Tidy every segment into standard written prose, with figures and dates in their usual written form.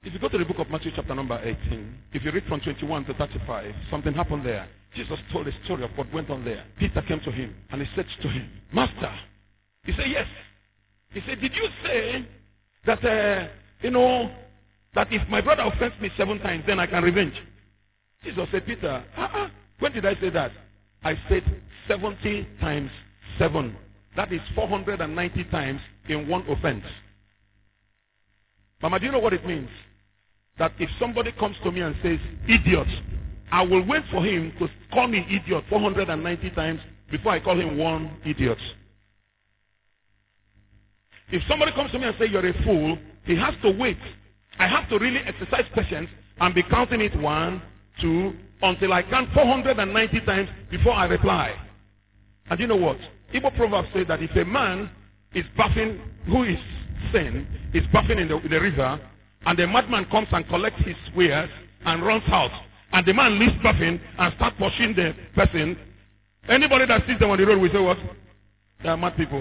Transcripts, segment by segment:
If you go to the book of Matthew chapter number 18, if you read from 21 to 35, something happened there. Jesus told a story of what went on there. Peter came to him and he said to him, Master. He said, yes. He said, did you say that, that if my brother offends me 7 times, then I can revenge? Jesus said, Peter, when did I say that? I said 70 times 7. That is 490 times in one offense. Mama, do you know what it means? That if somebody comes to me and says, idiot, I will wait for him to call me idiot 490 times before I call him one idiot. If somebody comes to me and says, you're a fool, he has to wait. I have to really exercise patience and be counting it 1, 2, until I count 490 times before I reply. And you know what? Igbo proverbs say that if a man is bathing, who is sin, is bathing in the river, and the madman comes and collects his wares and runs out, and the man leaves bathing and starts pushing the person, anybody that sees them on the road will say what? They are mad people.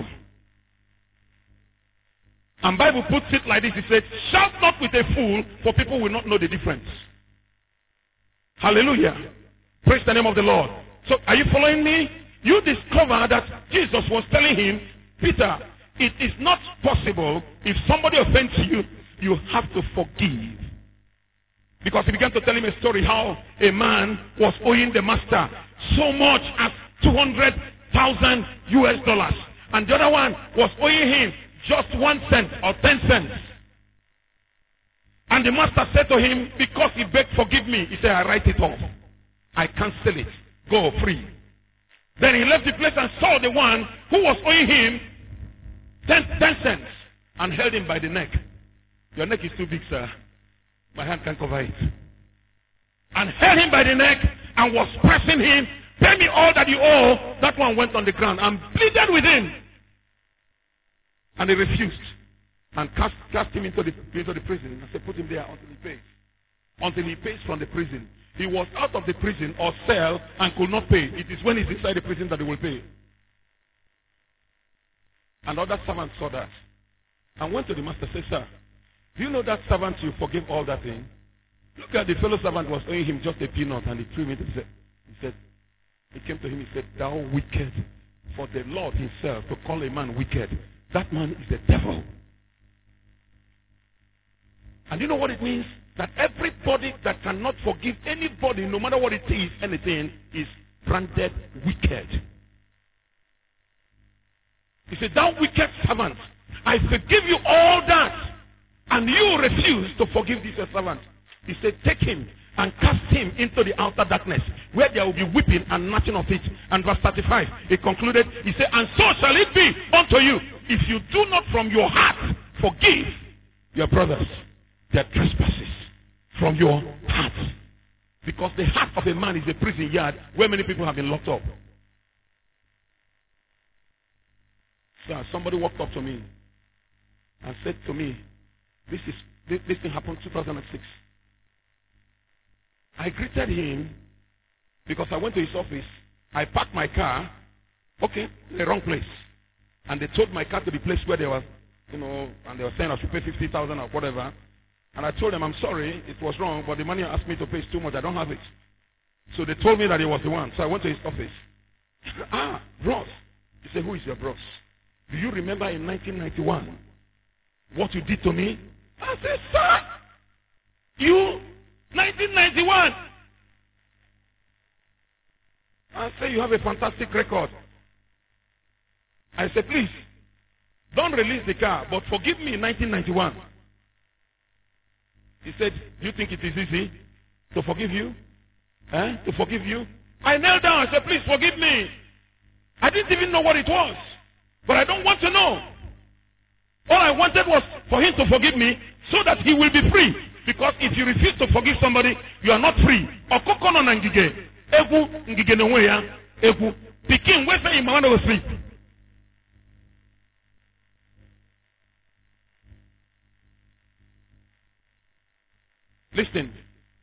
And Bible puts it like this. It says, shout not with a fool, for people will not know the difference. Hallelujah. Praise the name of the Lord. So, are you following me? You discover that Jesus was telling him, Peter, it is not possible if somebody offends you, you have to forgive. Because he began to tell him a story how a man was owing the master so much as $200,000 US. And the other one was owing him just 1 cent or 10 cents. And the master said to him, because he begged, forgive me. He said, I write it off. I cancel it. Go free. Then he left the place and saw the one who was owing him 10 cents and held him by the neck. Your neck is too big, sir. My hand can't cover it. And held him by the neck and was pressing him. Pay me all that you owe. That one went on the ground and pleaded with him. And he refused. And cast him into the prison. I said, put him there until he pays. Until he pays from the prison. He was out of the prison or cell and could not pay. It is when he's inside the prison that he will pay. And other servants saw that. And went to the master and said, sir, do you know that servant you forgive all that thing? Look at the fellow servant was owing him just a peanut and he threw him into the he came to him, he said, thou wicked, for the Lord himself to call a man wicked. That man is the devil. And you know what it means? That everybody that cannot forgive anybody, no matter what it is, anything, is branded wicked. He said, thou wicked servant, I forgive you all that, and you refuse to forgive this your servant. He said, take him and cast him into the outer darkness, where there will be weeping and gnashing of teeth. And verse 35, he concluded, he said, and so shall it be unto you, if you do not from your heart forgive your brothers their trespasses from your heart. Because the heart of a man is a prison yard where many people have been locked up. So somebody walked up to me and said to me, this thing happened 2006. I greeted him because I went to his office. I parked my car, in the wrong place. And they towed my car to the place where they were, and they were saying I should pay 50,000 or whatever. And I told them, I'm sorry, it was wrong, but the money you asked me to pay is too much. I don't have it. So they told me that he was the one. So I went to his office. Bros. He said, who is your bros? Do you remember in 1991 what you did to me? I said, sir, you, 1991. I said, you have a fantastic record. I said, please, don't release the car, but forgive me in 1991. He said, do you think it is easy to forgive you? To forgive you? I knelt down. I said, please forgive me. I didn't even know what it was. But I don't want to know. All I wanted was for him to forgive me so that he will be free. Because if you refuse to forgive somebody, you are not free. Pikin, where's the man of sleep? Listen.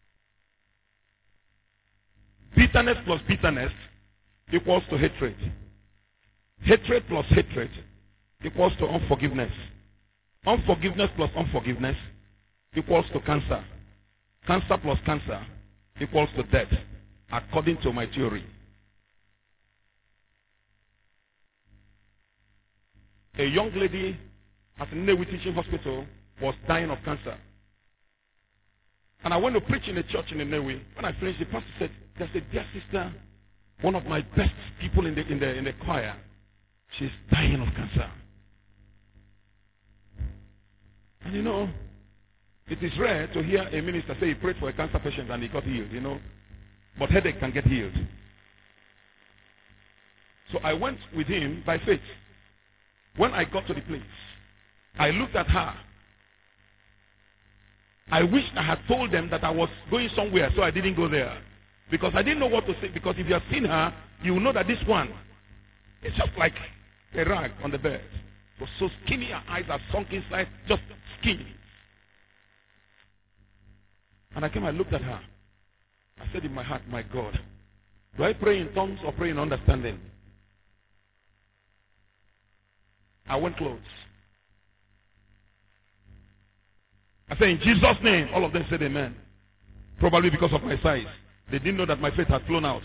Bitterness plus bitterness equals to hatred. Hatred plus hatred equals to unforgiveness. Unforgiveness plus unforgiveness equals to cancer. Cancer plus cancer equals to death, according to my theory. A young lady at Nnewi Teaching Hospital was dying of cancer. And I went to preach in a church in Nnewi. When I finished, the pastor said, "There's a dear sister, one of my best people in the choir. She's dying of cancer." And you know, it is rare to hear a minister say he prayed for a cancer patient and he got healed, you know. But headache can get healed. So I went with him by faith. When I got to the place, I looked at her. I wished I had told them that I was going somewhere, so I didn't go there. Because I didn't know what to say. Because if you have seen her, you will know that this one is just like a rag on the bed. It was so skinny, her eyes are sunk inside, just skinny. And I looked at her. I said in my heart, my God, do I pray in tongues or pray in understanding? I went close. I said, in Jesus' name. All of them said amen. Probably because of my size. They didn't know that my faith had flown out.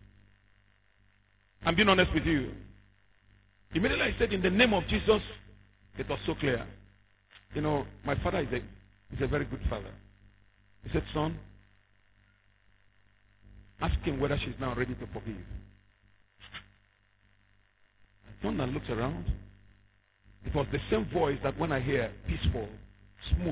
I'm being honest with you. Immediately I said, in the name of Jesus, it was so clear. You know, my father is a very good father. He said, son, ask him whether she's now ready to forgive. I turned and looked around. It was the same voice that when I hear, peaceful, smooth.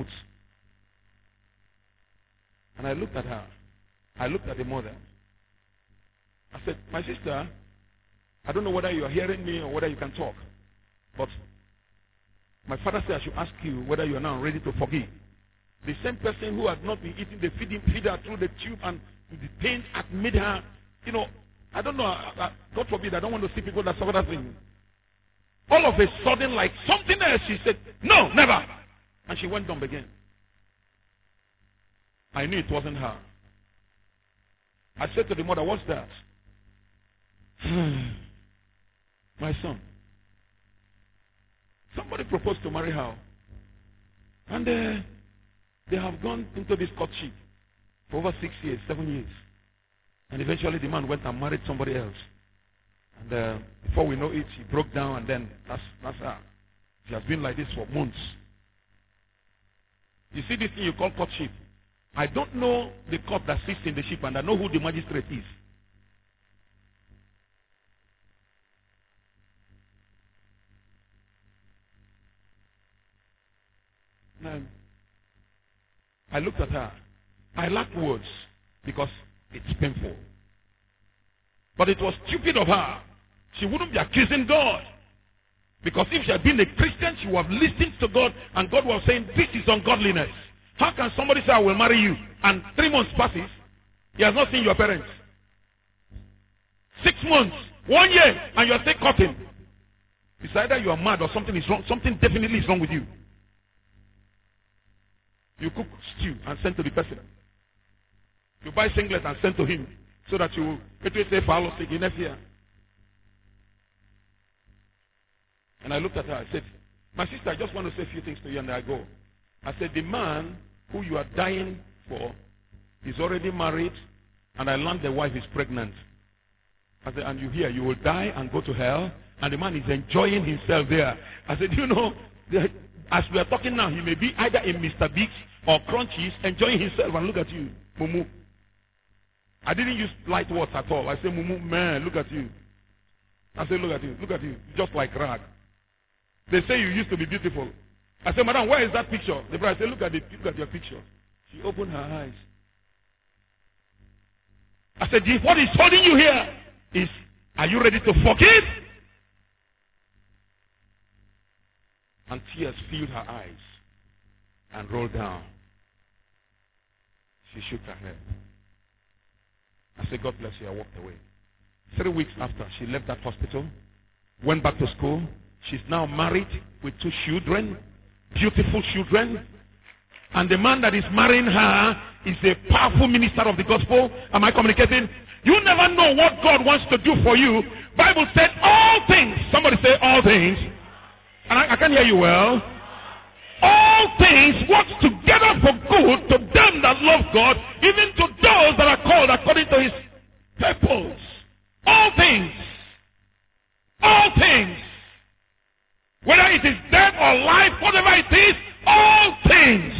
And I looked at her. I looked at the mother. I said, my sister, I don't know whether you are hearing me or whether you can talk. But my father said I should ask you whether you are now ready to forgive. The same person who had not been eating the feeder through the tube and the pain had made her, you know, I don't know, God forbid, I don't want to see people that suffer that thing. All of a sudden, like something else, she said, no, never. And she went dumb again. I knew it wasn't her. I said to the mother, what's that? My son. Somebody proposed to marry her. And they have gone into this courtship for over 6 years, 7 years. And eventually the man went and married somebody else. And before we know it, he broke down, and then that's her. She has been like this for months. You see this thing you call courtship? I don't know the court that sits in the ship, and I know who the magistrate is. Now, I looked at her. I lacked words because it's painful. But it was stupid of her. She wouldn't be accusing God. Because if she had been a Christian, she would have listened to God, and God was saying, this is ungodliness. How can somebody say, I will marry you, and 3 months passes, he has not seen your parents? 6 months, 1 year, and you are still cutting. It's either you are mad or something is wrong. Something definitely is wrong with you. You cook stew and send to the person. You buy singlet and send to him, so that you will say, follow next year. And I looked at her. I said, my sister, I just want to say a few things to you, and I go. I said, the man who you are dying for is already married, and I learned the wife is pregnant. I said, and you hear, you will die and go to hell, and the man is enjoying himself there. I said, you know, as we are talking now, he may be either in Mr. Biggs or Crunchies, enjoying himself, and look at you, Mumu. I didn't use light words at all. I said, Mumu, man, look at you. I said, look at you, just like rag. They say you used to be beautiful. I said, madam, where is that picture? The bride said, look at your picture. She opened her eyes. I said, what is holding you here is, are you ready to forgive? And tears filled her eyes and rolled down. She shook her head. I said, God bless you. I walked away. 3 weeks after, she left that hospital, went back to school. She's now married with 2 children, beautiful children. And the man that is marrying her is a powerful minister of the gospel. Am I communicating? You never know what God wants to do for you. Bible said all things. Somebody say all things. And I can't hear you well. all things work together for good to them that love God, even to those that are called according to his purpose. All things. All things. Whether it is death or life, whatever it is, all things.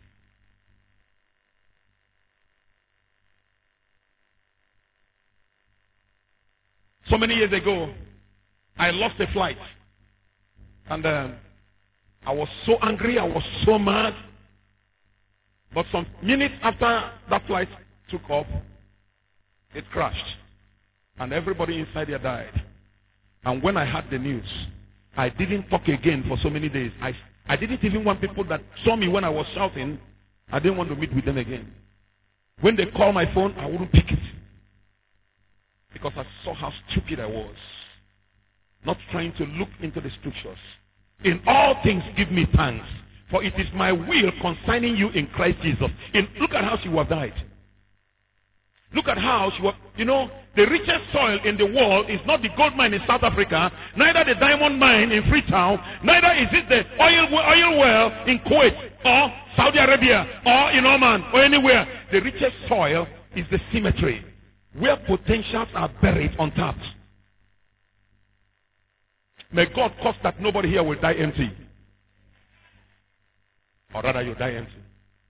So many years ago, I lost a flight. And I was so angry, I was so mad. But some minutes after that flight took off, it crashed. And everybody inside there died. And when I heard the news, I didn't talk again for so many days. I didn't even want people that saw me when I was shouting, I didn't want to meet with them again. When they called my phone, I wouldn't pick it. Because I saw how stupid I was. Not trying to look into the scriptures. In all things give me thanks, for it is my will concerning you in Christ Jesus. Look at how she was died. Look at how she was, the richest soil in the world is not the gold mine in South Africa, neither the diamond mine in Freetown, neither is it the oil well in Kuwait or Saudi Arabia or in Oman or anywhere. The richest soil is the cemetery, where potentials are buried untapped. May God cause that nobody here will die empty. Or rather, you die empty.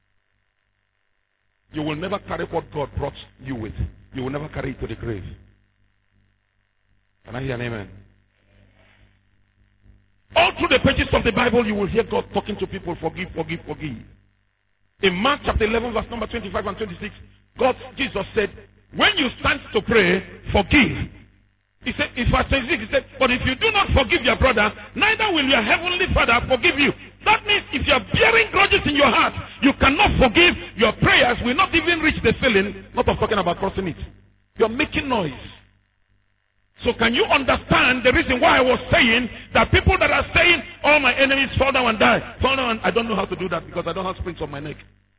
You will never carry what God brought you with. You will never carry it to the grave. Can I hear an amen? All through the pages of the Bible, you will hear God talking to people, forgive, forgive, forgive. In Mark chapter 11, verse number 25 and 26, Jesus said, when you stand to pray, forgive. He said, in verse 26, he said, but if you do not forgive your brother, neither will your heavenly Father forgive you. That means if you are bearing grudges in your heart, you cannot forgive, your prayers will not even reach the ceiling, not of talking about crossing it. You are making noise. So can you understand the reason why I was saying that people that are saying, all my enemies fall down and die, fall down, and I don't know how to do that because I don't have springs on my neck.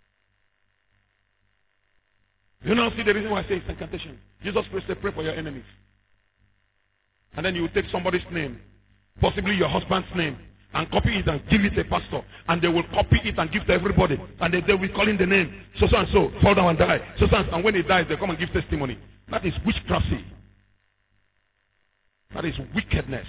You now see the reason why I say it's incantation. Jesus Christ said, pray for your enemies. And then you will take somebody's name, possibly your husband's name, and copy it and give it to a pastor. And they will copy it and give to everybody. And they will call in the name, so and so, fall down and die. And when he dies, they come and give testimony. That is witchcraft. That is wickedness.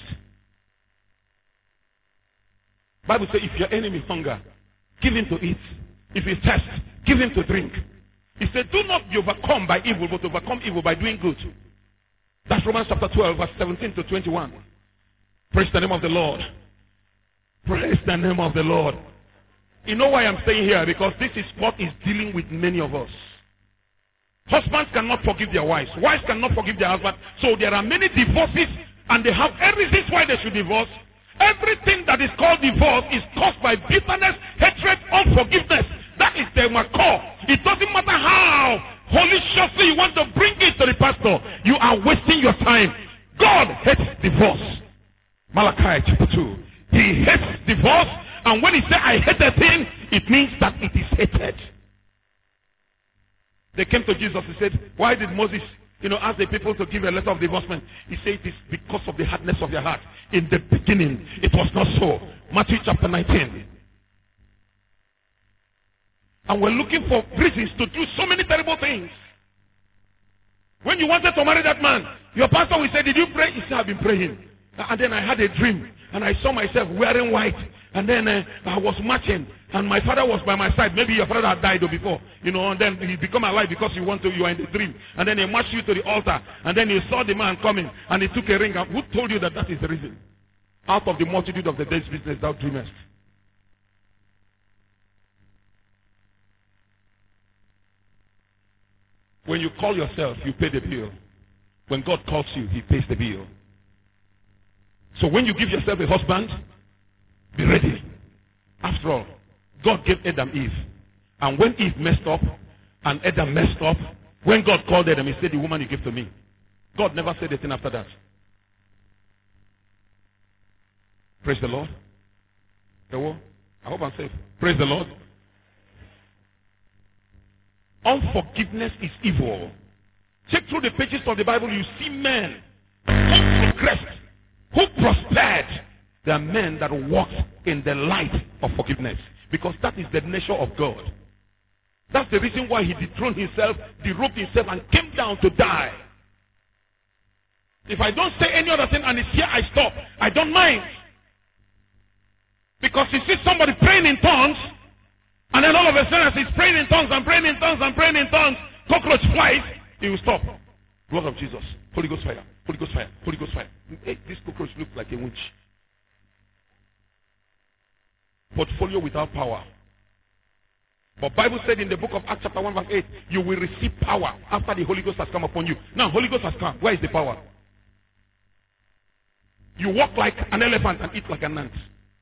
Bible says, if your enemy hunger, give him to eat. If he thirst, give him to drink. He said, do not be overcome by evil, but overcome evil by doing good. That's Romans chapter 12, verse 17 to 21. Praise the name of the Lord. Praise the name of the Lord. You know why I'm saying here? Because this is what is dealing with many of us. Husbands cannot forgive their wives. Wives cannot forgive their husbands. So there are many divorces, and they have every reason why they should divorce. Everything that is called divorce is caused by bitterness, hatred, unforgiveness. That is the core. It doesn't matter how maliciously you want to bring it to the pastor. You are wasting your time. God hates divorce. Malachi chapter 2. He hates divorce. And when he says, I hate a thing, it means that it is hated. They came to Jesus. He said, why did Moses, ask the people to give a letter of divorcement? He said, it is because of the hardness of their heart. In the beginning, it was not so. Matthew chapter 19. And we're looking for reasons to do so many terrible things. When you wanted to marry that man, your pastor will say, did you pray? He said, I've been praying. And then I had a dream. And I saw myself wearing white. And then I was marching. And my father was by my side. Maybe your father had died before. And then he become alive because you are in the dream. And then he marched you to the altar. And then you saw the man coming. And he took a ring. Who told you that is the reason? Out of the multitude of the day's business thou dreamest. When you call yourself, you pay the bill. When God calls you, he pays the bill. So when you give yourself a husband, be ready. After all, God gave Adam Eve. And when Eve messed up, and Adam messed up, when God called Adam, he said, the woman you gave to me. God never said anything after that. Praise the Lord. I hope I'm safe. Praise the Lord. Unforgiveness is evil. Check through the pages of the Bible, you see men who progressed, who prospered. They are men that walked in the light of forgiveness. Because that is the nature of God. That's the reason why he dethroned himself, derobed himself, and came down to die. If I don't say any other thing and it's here, I stop. I don't mind. Because you see somebody praying in tongues, and then all of a sudden as he's praying in tongues and praying in tongues and praying in tongues, cockroach flies, he will stop. Blood of Jesus. Holy Ghost fire. Holy Ghost fire. Holy Ghost fire. Hey, this cockroach looks like a witch. Portfolio without power. But Bible said in the book of Acts chapter 1 verse 8, you will receive power after the Holy Ghost has come upon you. Now, Holy Ghost has come. Where is the power? You walk like an elephant and eat like an ant.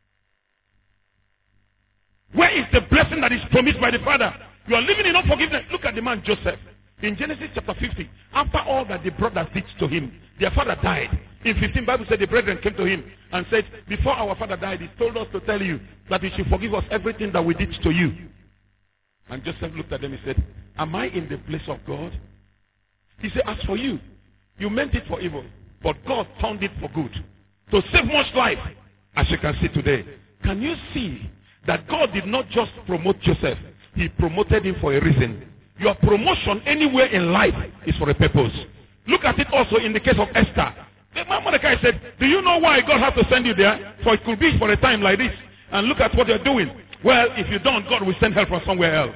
Where is the blessing that is promised by the Father? You are living in unforgiveness. Look at the man Joseph. In Genesis chapter 50, after all that the brothers did to him, their father died. In 15, Bible said the brethren came to him and said, before our father died, he told us to tell you that he should forgive us everything that we did to you. And Joseph looked at them and said, am I in the place of God? He said, as for you, you meant it for evil, but God turned it for good, to save much life, as you can see today. Can you see that God did not just promote Joseph, he promoted him for a reason. Your promotion anywhere in life is for a purpose. Look at it also in the case of Esther. The man Mordecai said, do you know why God has to send you there? For it could be for a time like this. And look at what you're doing. Well, if you don't, God will send help from somewhere else.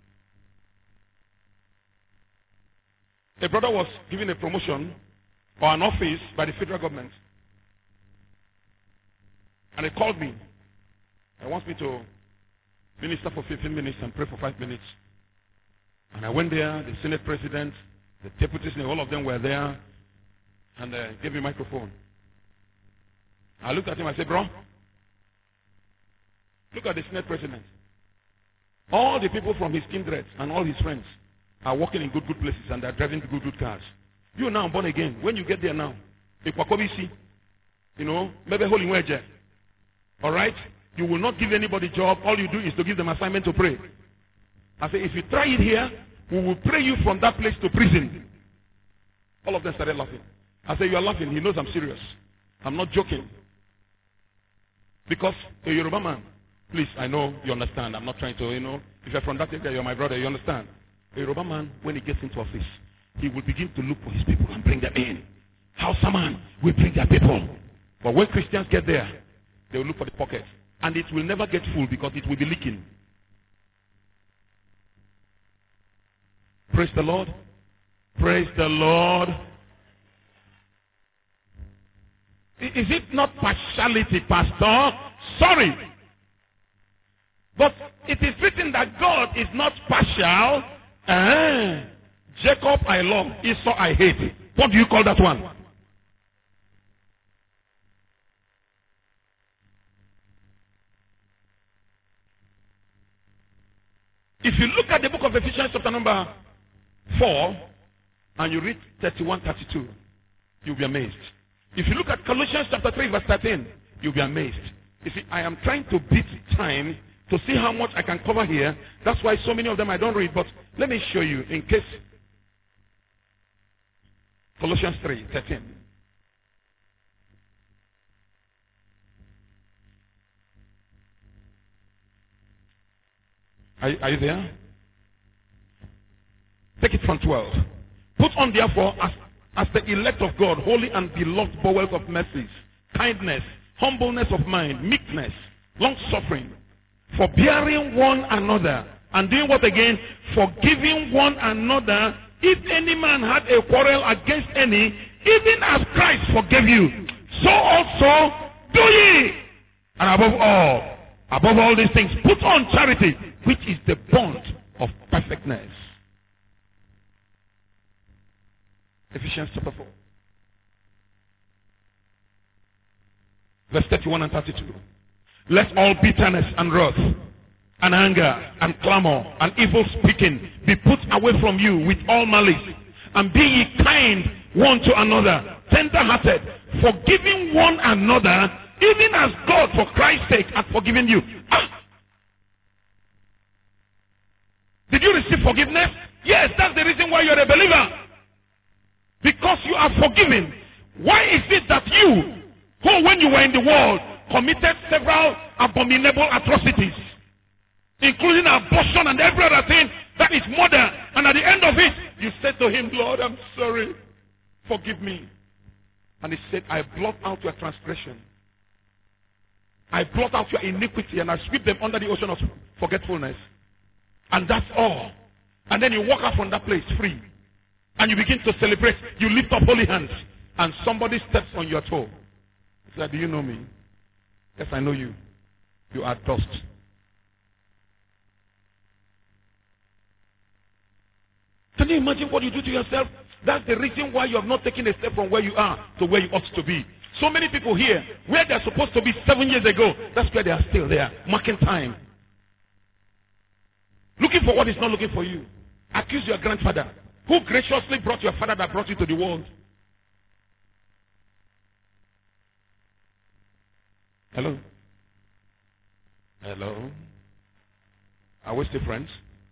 A brother was given a promotion or an office by the federal government. And he called me. He wants me to minister for 15 minutes and pray for 5 minutes. And I went there, the Senate President, the deputies, all of them were there, and gave me a microphone. I looked at him, I said, bro, look at the Senate President. All the people from his kindred and all his friends are working in good places and they're driving good cars. You now born again. When you get there now, maybe holy wager. All right? You will not give anybody job. All you do is to give them assignment to pray. I say, if you try it here, we will pray you from that place to prison. All of them started laughing. I say, you are laughing. He knows I'm serious. I'm not joking. Because a Yoruba man, please, I know you understand. I'm not trying to, if you're from that area, you're my brother, you understand. A Yoruba man, when he gets into office, he will begin to look for his people and bring them in. Hausa man will bring their people. But when Christians get there, they will look for the pocket. And it will never get full because it will be leaking. Praise the Lord. Praise the Lord. Is it not partiality, Pastor? Sorry. But it is written that God is not partial. Jacob I love, Esau I hate. What do you call that one? If you look at the book of Ephesians chapter number 4 and you read 31-32, you'll be amazed. If you look at Colossians chapter 3 verse 13, you'll be amazed. You see, I am trying to beat time to see how much I can cover here. That's why so many of them I don't read, but let me show you in case. Colossians 3:13. Are you there? Take it from 12. Put on therefore as the elect of God, holy and beloved bowels of mercies, kindness, humbleness of mind, meekness, long-suffering, forbearing one another, and doing what again? Forgiving one another, if any man had a quarrel against any, even as Christ forgave you, so also do ye. And above all these things, put on charity, which is the bond of perfectness. Ephesians chapter 4. Verse 31 and 32. Let all bitterness and wrath and anger and clamor and evil speaking be put away from you with all malice. And be ye kind one to another, tender-hearted, forgiving one another, even as God for Christ's sake hath forgiven you. Did you receive forgiveness? Yes, that's the reason why you're a believer. Because you are forgiven. Why is it that you, who when you were in the world, committed several abominable atrocities, including abortion and every other thing that is murder. And at the end of it, you said to him, Lord, I'm sorry. Forgive me. And he said, I blot out your transgression. I blot out your iniquity and I sweep them under the ocean of forgetfulness. And that's all. And then you walk out from that place free. And you begin to celebrate. You lift up holy hands. And somebody steps on your toe. He said, do you know me? Yes, I know you. You are dust. Can you imagine what you do to yourself? That's the reason why you have not taken a step from where you are to where you ought to be. So many people here, where they're supposed to be 7 years ago, that's where they are still there, marking time. Looking for what is not looking for you. Accuse your grandfather, who graciously brought your father that brought you to the world. Hello? Hello? Are we still friends?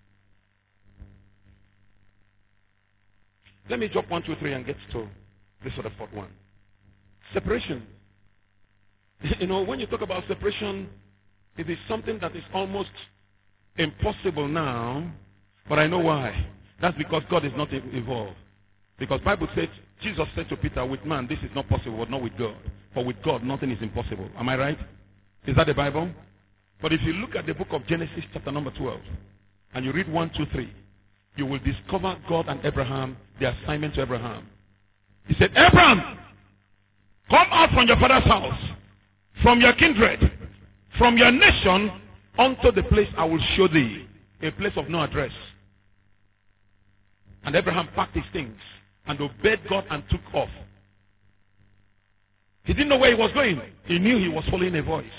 Let me drop 1, 2, 3 and get to this other fourth one. Separation. You know, when you talk about separation, it is something that is almost impossible now, but I know why. That's because God is not involved. Because Bible says, Jesus said to Peter, with man this is not possible, but not with God. For with God nothing is impossible. Am I right? Is that the Bible? But if you look at the book of Genesis chapter number 12, and you read 1, 2, 3, you will discover God and Abraham, the assignment to Abraham. He said, Abraham, come out from your father's house, from your kindred, from your nation, unto the place I will show thee, a place of no address. And Abraham packed his things and obeyed God and took off. He didn't know where he was going. He knew he was following a voice.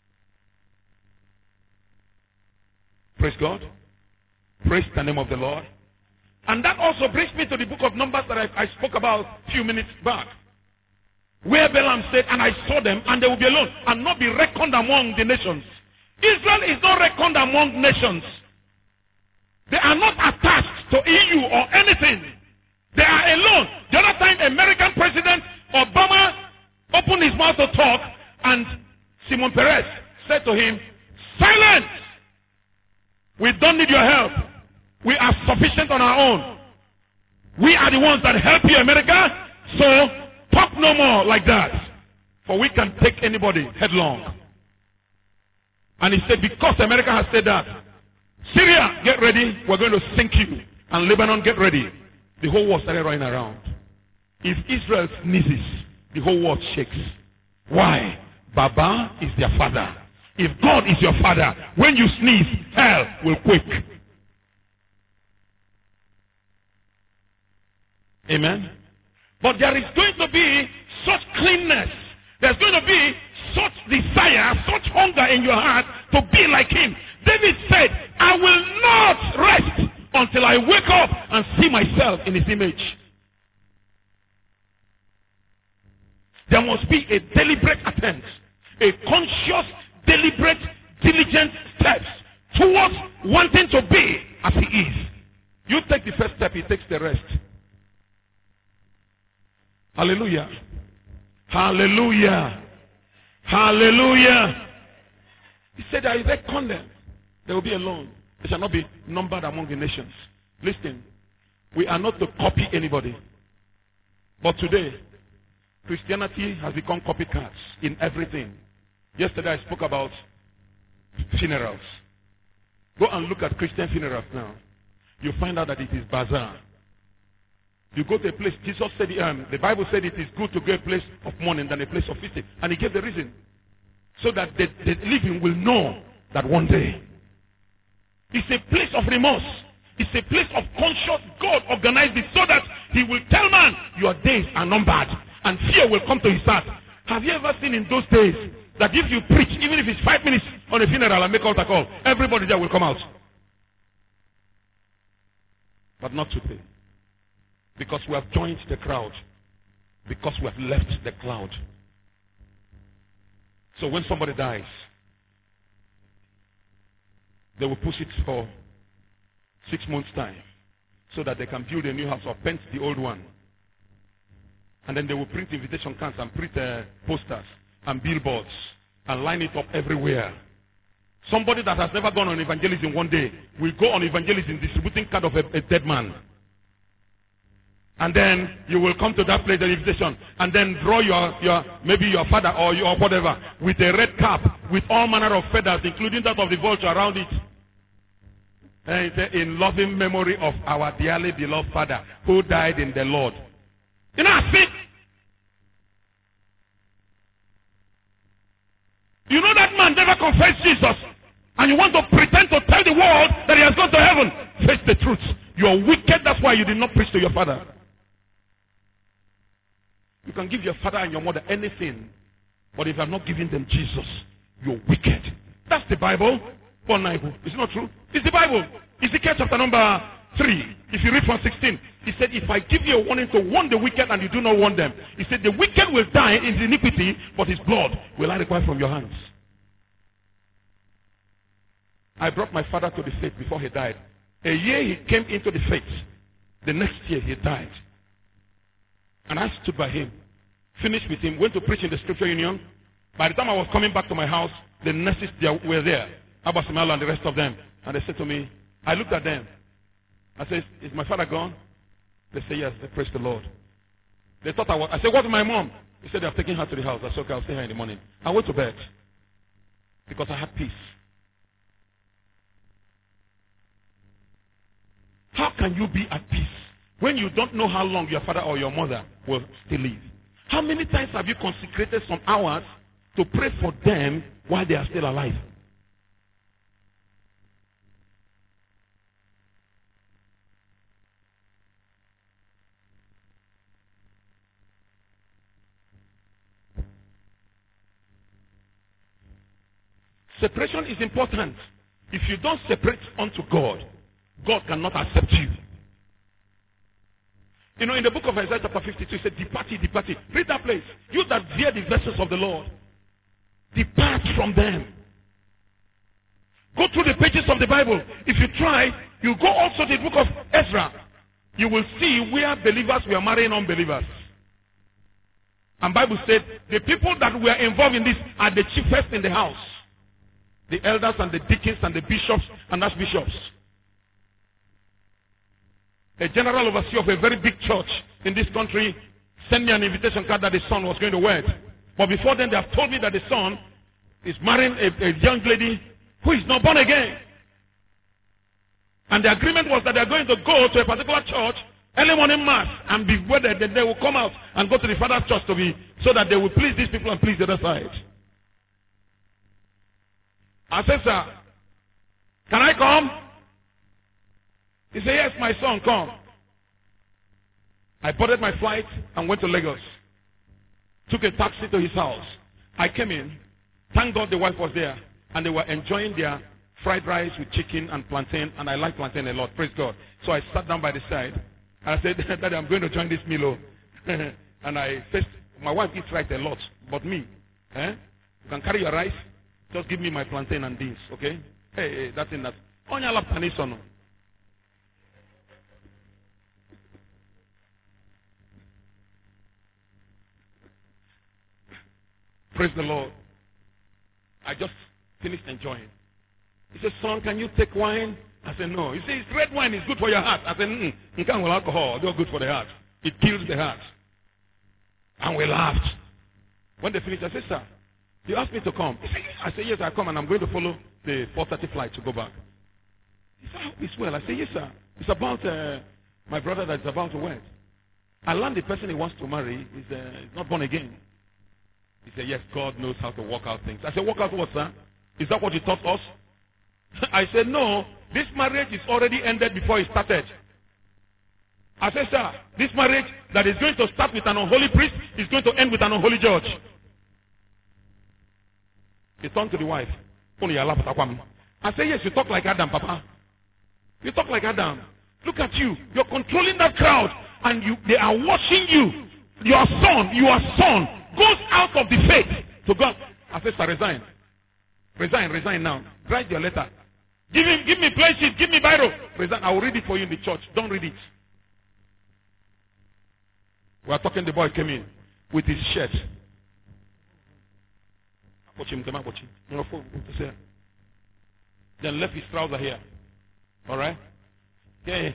Praise God. Praise the name of the Lord. And that also brings me to the book of Numbers that I spoke about a few minutes back. Where Balaam said, and I saw them, and they will be alone, and not be reckoned among the nations. Israel is not reckoned among nations. They are not attached to EU or anything. They are alone. The other time, American President Obama opened his mouth to talk, and Simon Peres said to him, silence! We don't need your help. We are sufficient on our own. We are the ones that help you, America. So, talk no more like that. For we can take anybody headlong. And he said, because America has said that, Syria, get ready. We're going to sink you. And Lebanon, get ready. The whole world started running around. If Israel sneezes, the whole world shakes. Why? Baba is their father. If God is your father, when you sneeze, hell will quake. Amen. But there is going to be such cleanness. There's going to be such desire, such hunger in your heart to be like him. David said, I will not rest until I wake up and see myself in his image. There must be a deliberate attempt, a conscious, deliberate, diligent steps towards wanting to be as he is. You take the first step, he takes the rest. Hallelujah. Hallelujah. Hallelujah. He said, I reckon them. They will be alone. They shall not be numbered among the nations. Listen, we are not to copy anybody. But today, Christianity has become copycats in everything. Yesterday I spoke about funerals. Go and look at Christian funerals now. You find out that it is bazaar. You go to a place, Jesus said, the Bible said it is good to go to a place of mourning than a place of feasting. And he gave the reason. So that the living will know that one day. It's a place of remorse. It's a place of conscious. God organized it so that he will tell man, your days are numbered. And fear will come to his heart. Have you ever seen in those days that if you preach, even if it's 5 minutes on a funeral and make altar call, everybody there will come out? But not today. Because we have joined the crowd. Because we have left the cloud. So when somebody dies, they will push it for 6 months' time so that they can build a new house or paint the old one. And then they will print invitation cards and print posters and billboards and line it up everywhere. Somebody that has never gone on evangelism one day will go on evangelism distributing card of a dead man. And then you will come to that place, the invitation, and then draw maybe your father or your whatever with a red cap with all manner of feathers, including that of the vulture around it. And it said, in loving memory of our dearly beloved father who died in the Lord. You know, I think. You know that man never confessed Jesus, and you want to pretend to tell the world that he has gone to heaven. Face the truth. You are wicked, that's why you did not preach to your father. You can give your father and your mother anything, but if you have not given them Jesus, you're wicked. That's the Bible. Is it not true? It's the Bible. Ezekiel chapter number 3. If you read from 16, he said, if I give you a warning to warn the wicked and you do not warn them, he said, the wicked will die in iniquity, but his blood will I require from your hands. I brought my father to the faith before he died. A year he came into the faith. The next year he died. And I stood by him, finished with him, went to preach in the scripture union. By the time I was coming back to my house, the nurses were there, Abba Samuel and the rest of them. And they said to me, I looked at them. I said, is my father gone? They said, yes. They praise the Lord. They thought I said, what's my mom? He said, they have taken her to the house. I said, okay, I'll see her in the morning. I went to bed because I had peace. How can you be at peace when you don't know how long your father or your mother will still live? How many times have you consecrated some hours to pray for them while they are still alive? Separation is important. If you don't separate unto God, God cannot accept you. You know, in the book of Isaiah chapter 52, it said, depart ye, depart ye. Read that place. You that hear the verses of the Lord, depart from them. Go through the pages of the Bible. If you try, you go also to the book of Ezra. You will see where believers were marrying unbelievers. And Bible said, the people that were involved in this are the chiefest in the house. The elders and the deacons and the bishops and archbishops. A general overseer of a very big church in this country sent me an invitation card that the son was going to wed. But before then, they have told me that the son is marrying a young lady who is not born again. And the agreement was that they are going to go to a particular church, early morning mass, and be wedded. Then they will come out and go to the father's church so that they will please these people and please the other side. I said, sir, can I come? He said, yes, my son, come. I boarded my flight and went to Lagos. Took a taxi to his house. I came in. Thank God the wife was there. And they were enjoying their fried rice with chicken and plantain. And I like plantain a lot. Praise God. So I sat down by the side. And I said, Daddy, I'm going to join this meal. And I faced, my wife eats rice a lot. But me, you can carry your rice. Just give me my plantain and beans, okay? Hey, that's in that. On your lap, Tanisono. Praise the Lord. I just finished enjoying. He said, son, can you take wine? I said, no. He said, red wine is good for your heart. I said, you can't with alcohol. It's not good for the heart. It kills the heart. And we laughed. When they finished, I said, sir, you asked me to come. I said, yes, I come, and I'm going to follow the 4:30 flight to go back. He said, oh, it's well. I said, yes, sir. It's about my brother that's about to wed. I learned the person he wants to marry is not born again. He said, yes, God knows how to work out things. I said, work out what, sir? Is that what you taught us? I said, no, this marriage is already ended before it started. I said, sir, this marriage that is going to start with an unholy priest is going to end with an unholy judge. He turned to the wife. I said, yes, you talk like Adam, Papa. You talk like Adam. Look at you. You're controlling that crowd, and they are watching you. Your son goes out of the faith to God. I said, sir, resign. Resign now. Write your letter. Give me place sheet, give me biro. Resign. I will read it for you in the church. Don't read it. We are talking, the boy came in with his shirt. Then left his trouser here. All right? Okay.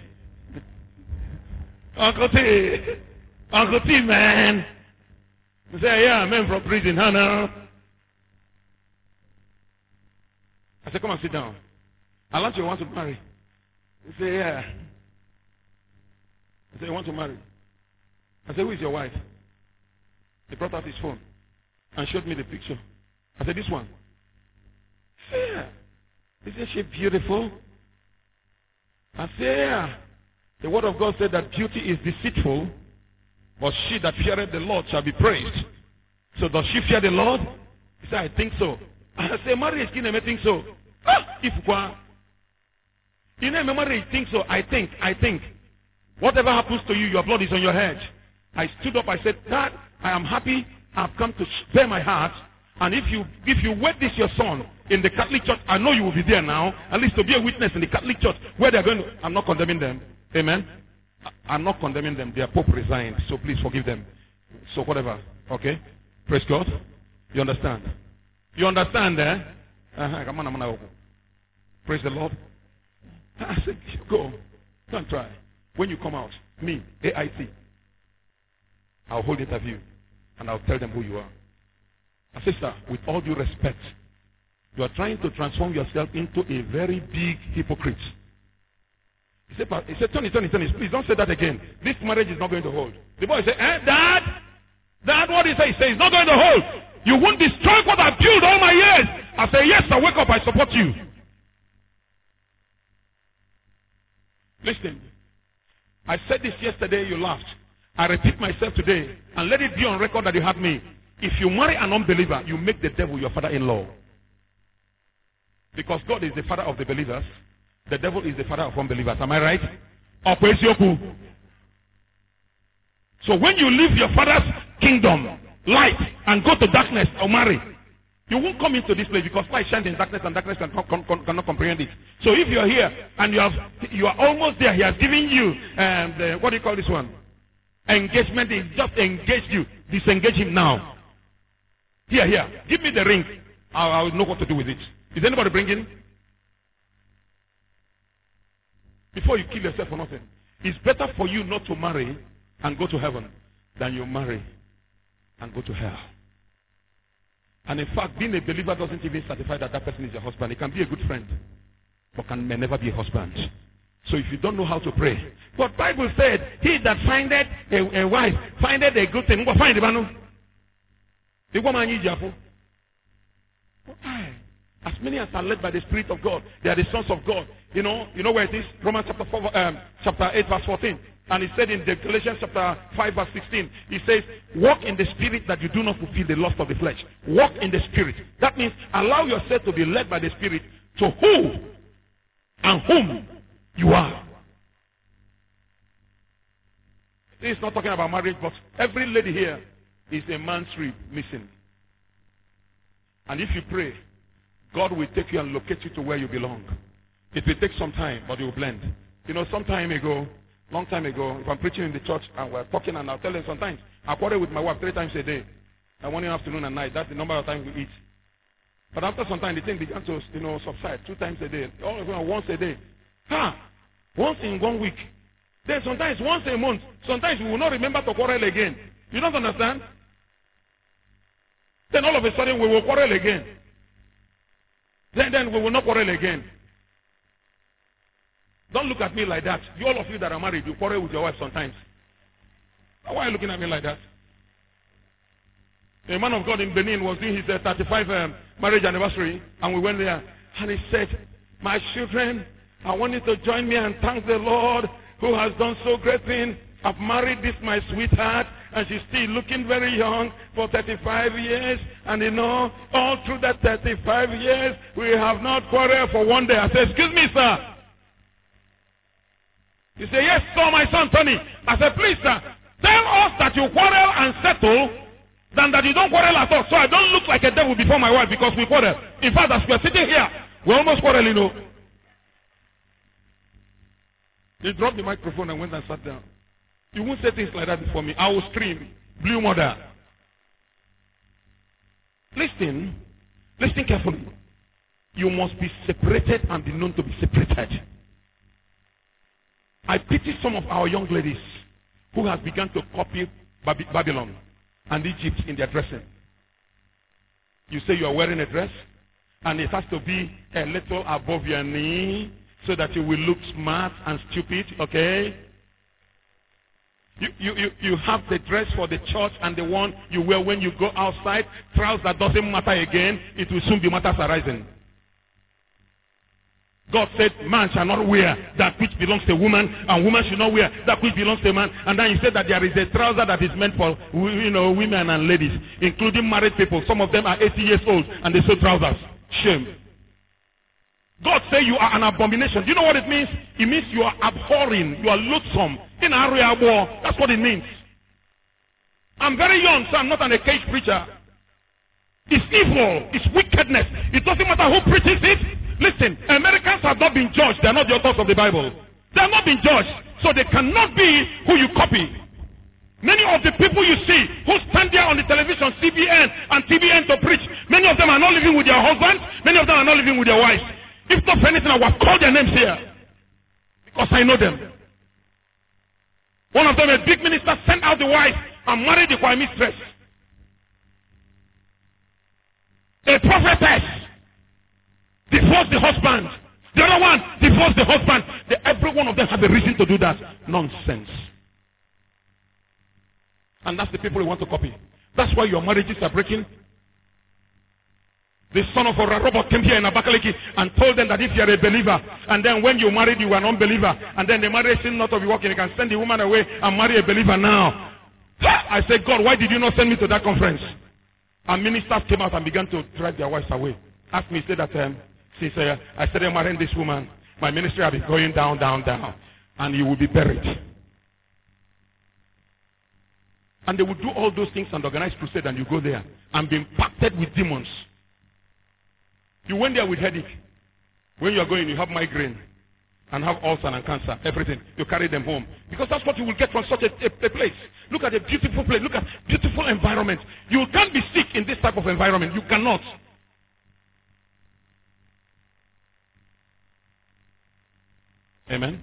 Uncle T, man. He said, yeah, man from prison, huh now? I said, come and sit down. I learned you want to marry. He said, yeah. I said, you want to marry? I said, who is your wife? He brought out his phone and showed me the picture. I said, this one. He said, yeah. Isn't she beautiful? I said, yeah. The word of God said that beauty is deceitful, but she that feareth the Lord shall be praised. So does she fear the Lord? He said, I think so. I said, marriage, I think so. If you know, marriage, think so. I think. Whatever happens to you, your blood is on your head. I stood up, I said, Dad, I am happy. I've come to spare my heart. And if you wed this your son in the Catholic Church, I know you will be there now, at least to be a witness in the Catholic Church, where they're going to, I'm not condemning them. Amen? I'm not condemning them. Their Pope resigned, so please forgive them. So whatever, okay? Praise God. You understand? You understand, eh? Praise the Lord. I said, go. Don't try. When you come out, me, AIT, I'll hold interview and I'll tell them who you are. Sister, with all due respect, you are trying to transform yourself into a very big hypocrite. He said, Tony, please don't say that again. This marriage is not going to hold. The boy said, Dad, what did he say? He said, it's not going to hold. You won't destroy what I've built all my years. I say, yes, I wake up, I support you. Listen, I said this yesterday, you laughed. I repeat myself today, and let it be on record that you had me. If you marry an unbeliever, you make the devil your father-in-law. Because God is the father of the believers. The devil is the father of unbelievers. Am I right? So when you leave your father's kingdom, light, and go to darkness or marry, you won't come into this place because light shines in darkness and darkness cannot comprehend it. So if you're here and you are almost there, he has given you, what do you call this one? Engagement. He just engaged you. Disengage him now. Here. Give me the ring. I'll know what to do with it. Is anybody bringing? Before you kill yourself for nothing. It's better for you not to marry and go to heaven than you marry and go to hell. And in fact, being a believer doesn't even certify that that person is your husband. He can be a good friend, but may never be a husband. So if you don't know how to pray. But Bible said, he that findeth a wife, findeth a good thing. Find the man. As many as are led by the Spirit of God, they are the sons of God. You know where it is? Romans chapter 8, verse 14. And he said in Galatians chapter 5, verse 16, he says, walk in the Spirit that you do not fulfill the lust of the flesh. Walk in the Spirit. That means allow yourself to be led by the Spirit to who and whom you are. This is not talking about marriage, but every lady here is a man's rib missing. And if you pray, God will take you and locate you to where you belong. It will take some time, but you will blend. Long time ago, if I'm preaching in the church and we're talking, and I'll tell them sometimes, I quarrel with my wife 3 times a day. And morning, afternoon, and night. That's the number of times we eat. But after some time, the thing began to subside 2 times a day. All of them once a day. Once in 1 week. Then sometimes once a month. Sometimes we will not remember to quarrel again. You don't understand? Then all of a sudden we will quarrel again. Then we will not quarrel again. Don't look at me like that. All of you that are married, you quarrel with your wife sometimes. Why are you looking at me like that? A man of God in Benin was doing his 35 marriage anniversary, and we went there, and he said, my children, I want you to join me and thank the Lord who has done so great things. I've married this my sweetheart, and she's still looking very young for 35 years. And all through that 35 years, we have not quarreled for one day. I said, excuse me, sir. He said, yes, sir, my son, Tony. I said, please, sir, tell us that you quarrel and settle than that you don't quarrel at all. So I don't look like a devil before my wife because we quarrel. In fact, as we're sitting here, we're almost quarreling, They dropped the microphone and went and sat down. You won't say things like that before me. I will scream, blue mother. Listen, Listen carefully. You must be separated and be known to be separated. I pity some of our young ladies who have begun to copy Babylon and Egypt in their dressing. You say you are wearing a dress, and it has to be a little above your knee so that you will look smart and stupid, okay? You have the dress for the church and the one you wear when you go outside. Trousers doesn't matter again. It will soon be matters arising. God said, man shall not wear that which belongs to a woman, and woman should not wear that which belongs to a man. And then he said that there is a trouser that is meant for women and ladies, including married people. Some of them are 80 years old and they sew trousers. Shame. God said you are an abomination. Do you know what it means? It means you are abhorring, you are loathsome. In area war, that's what it means. I'm very young, so I'm not an cage preacher. It's evil, it's wickedness. It doesn't matter who preaches it. Listen, Americans have not been judged. They are not the authors of the Bible. They have not been judged. So they cannot be who you copy. Many of the people you see who stand there on the television, CBN and TBN to preach, many of them are not living with their husbands. Many of them are not living with their wives. If not for anything, I would have called their names here. Because I know them. One of them, a big minister, sent out the wife and married the choir mistress. A prophetess divorced the husband. The other one divorced the husband. Every one of them have a reason to do that. Nonsense. And that's the people you want to copy. That's why your marriages are breaking. The son of a robot came here in Abakaliki and told them that if you are a believer, and then when you married, you were an unbeliever, and then the marriage seemed not to be working, you can send the woman away and marry a believer now. I said, God, why did you not send me to that conference? And ministers came out and began to drive their wives away. Asked me, said that since I started marrying this woman, my ministry has been going down, and you will be buried. And they would do all those things and organize crusade, and you go there and be impacted with demons. You went there with headache. When you are going, you have migraine and have ulcer and cancer, everything. You carry them home. Because that's what you will get from such a place. Look at a beautiful place. Look at beautiful environment. You can't be sick in this type of environment. You cannot. Amen.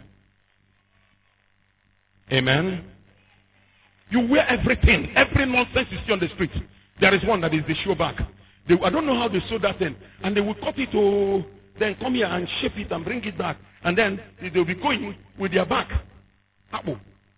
Amen. You wear everything. Every nonsense you see on the street. There is one that is the show back. I don't know how they sew that thing. And they will cut it to then come here and shape it and bring it back. And then they'll be going with their back. Apple.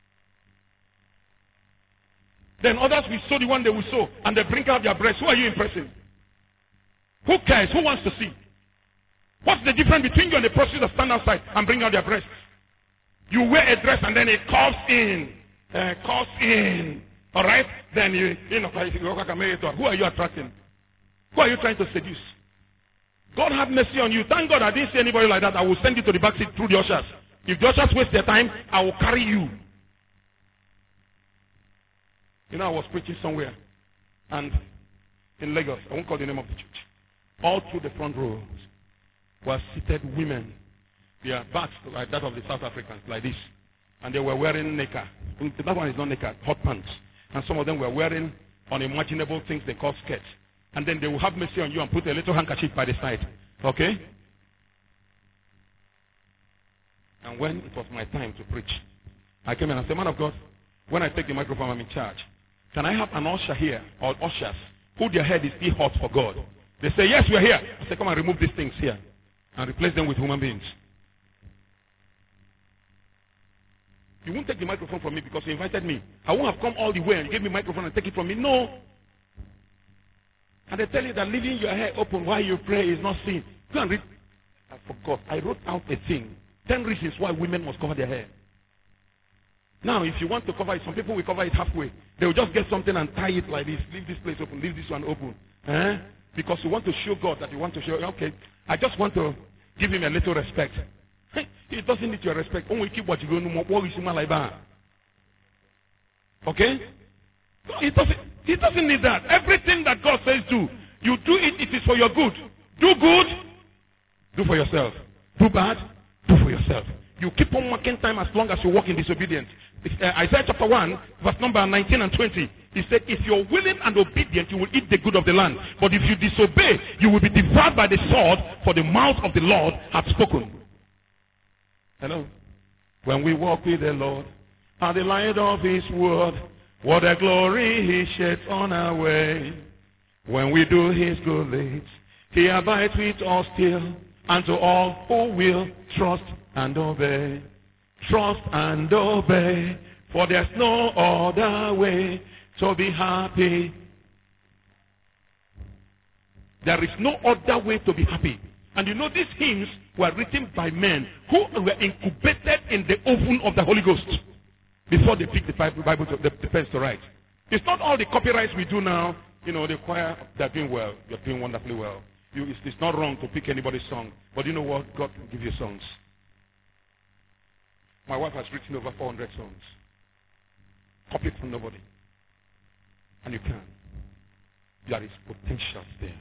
Then others will sew the one they will sew. And they bring out their breasts. Who are you impressing? Who cares? Who wants to see? What's the difference between you and the prostitute that stand outside and bring out their breasts? You wear a dress and then it curves in. Curves in. Alright? Then who are you attracting? Who are you trying to seduce? God have mercy on you. Thank God I didn't see anybody like that. I will send you to the back seat through the ushers. If the ushers waste their time, I will carry you. You know, I was preaching somewhere. And in Lagos, I won't call the name of the church. All through the front rows were seated women. Their backs like that of the South Africans, like this. And they were wearing nika. That one is not nika, hot pants. And some of them were wearing unimaginable things they call skirts. And then they will have mercy on you and put a little handkerchief by the side. Okay? And when it was my time to preach, I came in and said, man of God, when I take the microphone, I'm in charge. Can I have an usher here, or ushers, who their head is still hot for God? They say, yes, we are here. I say, come and remove these things here and replace them with human beings. You won't take the microphone from me because you invited me. I won't have come all the way and you gave me a microphone and take it from me. No. And they tell you that leaving your hair open while you pray is not sin. Go and read. I forgot. I wrote out a thing. 10 reasons why women must cover their hair. Now, if you want to cover it, some people will cover it halfway. They will just get something and tie it like this. Leave this place open. Leave this one open. Because you want to show God that you want to show. Okay, I just want to give him a little respect. He doesn't need your respect. Only keep what you go like that. Okay? No, he doesn't need that. Everything that God says do, you do it, it is for your good. Do good, do for yourself. Do bad, do for yourself. You keep on marking time as long as you walk in disobedience. Isaiah chapter 1, verse number 19 and 20. He said, if you're willing and obedient, you will eat the good of the land. But if you disobey, you will be devoured by the sword, for the mouth of the Lord hath spoken. Hello? When we walk with the Lord, at the light of his word, what a glory he sheds on our way. When we do his good deeds, he abides with us still, and to all who will trust and obey. Trust and obey, for there's no other way to be happy. There is no other way to be happy. And you know, these hymns were written by men who were incubated in the oven of the Holy Ghost before they picked the Bible to, the pens to write. It's not all the copyrights we do now. You know, the choir, they're doing well. You're doing wonderfully well. It's not wrong to pick anybody's song. But you know what? God can give you songs. My wife has written over 400 songs. Copied from nobody. And you can. There is potential there.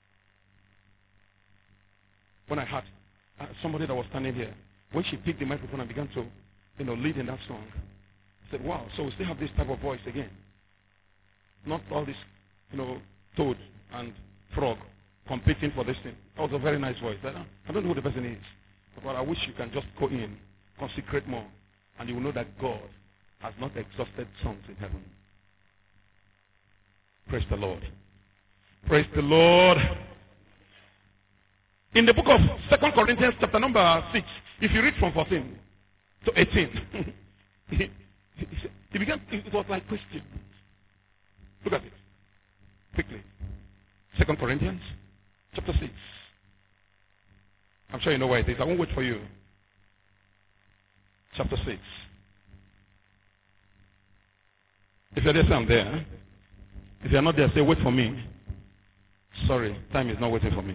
When I had somebody that was standing here, when she picked the microphone and began to, lead in that song, I said, wow, so we still have this type of voice again. Not all this, toad and frog competing for this thing. That was a very nice voice. I don't know who the person is. But I wish you can just go in, consecrate more, and you will know that God has not exhausted songs in heaven. Praise the Lord. Praise the Lord. In the book of 2 Corinthians chapter number 6, if you read from 14 to 18, it was like question. Look at it. Quickly. 2 Corinthians chapter 6. I'm sure you know where it is. I won't wait for you. Chapter 6. If you're there, say I'm there. If you're not there, say wait for me. Sorry, time is not waiting for me.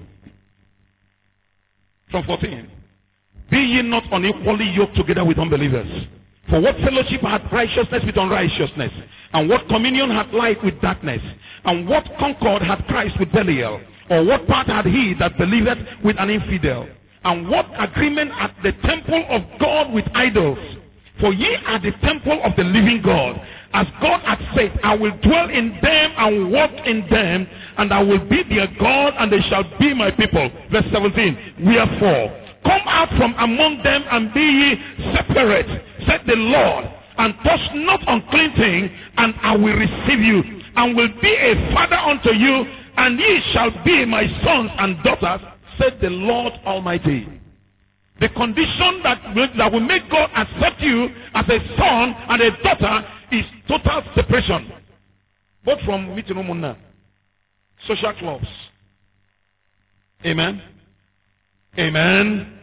From 14. Be ye not unequally yoked together with unbelievers. For what fellowship hath righteousness with unrighteousness? And what communion hath light with darkness? And what concord hath Christ with Belial? Or what part hath he that believeth with an infidel? And what agreement hath the temple of God with idols? For ye are the temple of the living God. As God hath said, I will dwell in them and walk in them, and I will be their God, and they shall be my people. Verse 17. Wherefore, come out from among them and be ye separate, said the Lord, and touch not unclean thing, and I will receive you, and will be a father unto you, and ye shall be my sons and daughters, said the Lord Almighty. The condition that will make God accept you as a son and a daughter is total separation. Both from meeting umuna, social clubs. Amen. Amen.